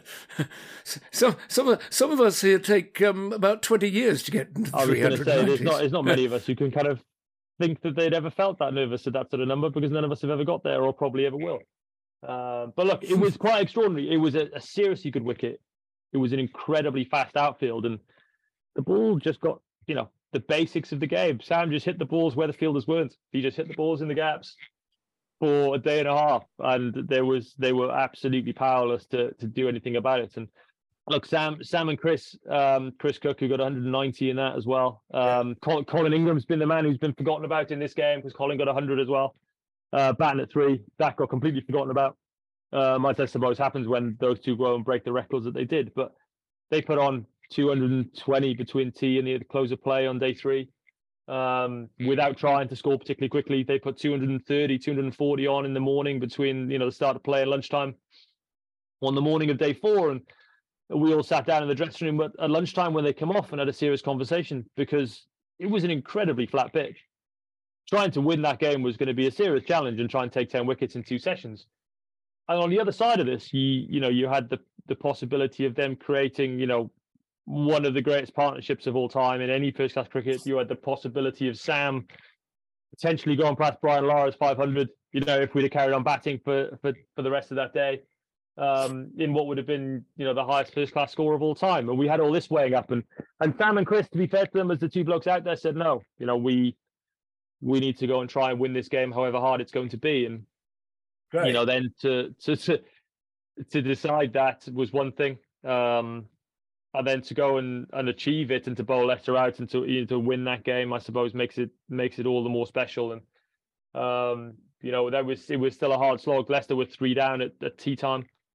some some of some of us here take um, about twenty years to get into the I was going to say there's not there's not many yeah. of us who can kind of think that they'd ever felt that nervous at that sort of number, because none of us have ever got there or probably ever will. Uh, but look, it was quite extraordinary. It was a, a seriously good wicket. It was an incredibly fast outfield, and the ball just got, you know, the basics of the game. Sam just hit the balls where the fielders weren't. He just hit the balls in the gaps for a day and a half, and there was they were absolutely powerless to to do anything about it. And look, Sam, Sam and Chris, um, Chris Cook, who got one hundred ninety in that as well. Um, Colin, Colin Ingram's been the man who's been forgotten about in this game, because Colin got one hundred as well. Uh, batting at three, that got completely forgotten about. Um, as I suppose happens when those two go and break the records that they did. But they put on two hundred twenty between tea and the close of play on day three. Um, without trying to score particularly quickly. They put two hundred thirty, two hundred forty on in the morning between, you know, the start of play and lunchtime on the morning of day four. And we all sat down in the dressing room at lunchtime when they come off and had a serious conversation, because it was an incredibly flat pitch. Trying to win that game was going to be a serious challenge, and try and take ten wickets in two sessions. And on the other side of this, you you know, you had the the possibility of them creating, you know, one of the greatest partnerships of all time in any first class cricket. You had the possibility of Sam potentially going past Brian Lara's five hundred, you know, if we'd have carried on batting for for, for the rest of that day. Um, in what would have been, you know, the highest first-class score of all time. And we had all this weighing up. And and Sam and Chris, to be fair to them, as the two blokes out there, said, no, you know, we we need to go and try and win this game, however hard it's going to be. And, Great. you know, then to, to to to decide that was one thing. Um, and then to go and, and achieve it, and to bowl Leicester out, and to, you know, to win that game, I suppose, makes it makes it all the more special. And, um, you know, that was it was still a hard slog. Leicester were three down at, at tea time.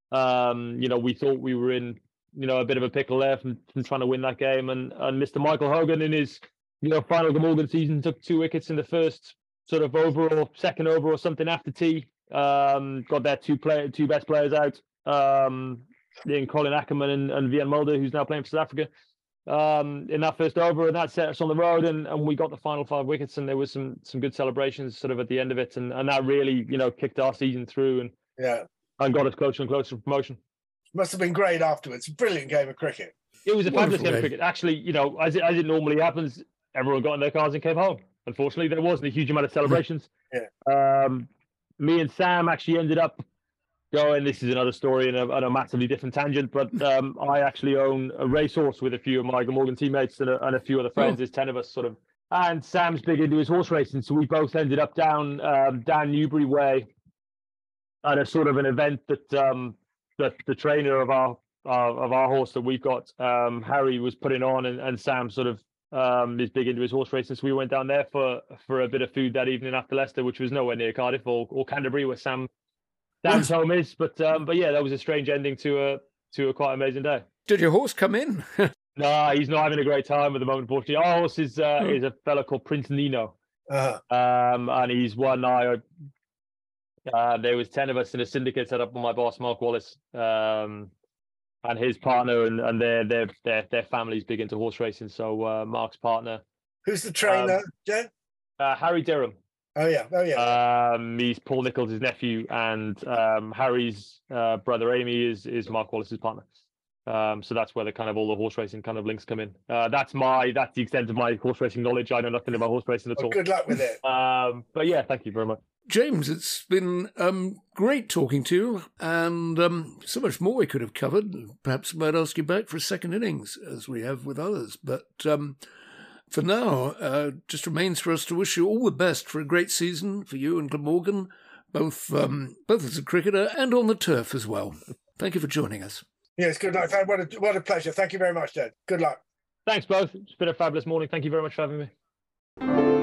Um, you know, we thought we were in, you know, a bit of a pickle there from, from trying to win that game. And, and Mister Michael Hogan in his, you know, final Glamorgan season took two wickets in the first sort of over or second over or something after tea. Um, got their two play, two best players out, um, in Colin Ackerman and, and Vian Mulder, who's now playing for South Africa. Um, in that first over, and that set us on the road, and, and we got the final five wickets, and there was some some good celebrations sort of at the end of it, and, and that really, you know, kicked our season through and yeah, and got us closer and closer to promotion. Must have been great afterwards. Brilliant game of cricket. It was a fabulous Wonderful game of game. cricket. Actually, you know, as it, as it normally happens, everyone got in their cars and came home. Unfortunately, there wasn't a huge amount of celebrations. Yeah. Um, me and Sam actually ended up going, this is another story and a, and a massively different tangent, but um, I actually own a racehorse with a few of my Glamorgan teammates and a, and a few other friends. Oh. There's ten of us sort of. And Sam's big into his horse racing, so we both ended up down um, down Newbury Way at a sort of an event that um, that the trainer of our uh, of our horse that we've got, um, Harry, was putting on, and, and Sam sort of um, is big into his horse racing. So we went down there for for a bit of food that evening after Leicester, which was nowhere near Cardiff or, or Canterbury, where Sam Sam's home is. But um, but yeah, that was a strange ending to a to a quite amazing day. Did your horse come in? No, he's not having a great time at the moment, unfortunately. Our horse is uh, Hmm. is a fella called Prince Nino, Uh, um, and he's one I. Uh, there was ten of us in a syndicate set up by my boss Mark Wallace, um, and his partner, and, and their their their their family's big into horse racing. So uh, Mark's partner, who's the trainer, Um, Joe? uh, Harry Derham. Oh yeah, oh yeah. Um, he's Paul Nichols' nephew, and um, Harry's uh, brother Amy is is Mark Wallace's partner. Um, so that's where the kind of all the horse racing kind of links come in. Uh, that's my that's the extent of my horse racing knowledge. I know nothing about horse racing at Well, all. good luck with it. Um, but yeah, thank you very much. James, it's been um, great talking to you, and um, so much more we could have covered. Perhaps I might ask you back for a second innings, as we have with others. But um, for now, uh, just remains for us to wish you all the best for a great season for you and Glamorgan, both um, both as a cricketer and on the turf as well. Thank you for joining us. Yes, good luck. What a, what a pleasure. Thank you very much, Joe. Good luck. Thanks both. It's been a fabulous morning. Thank you very much for having me.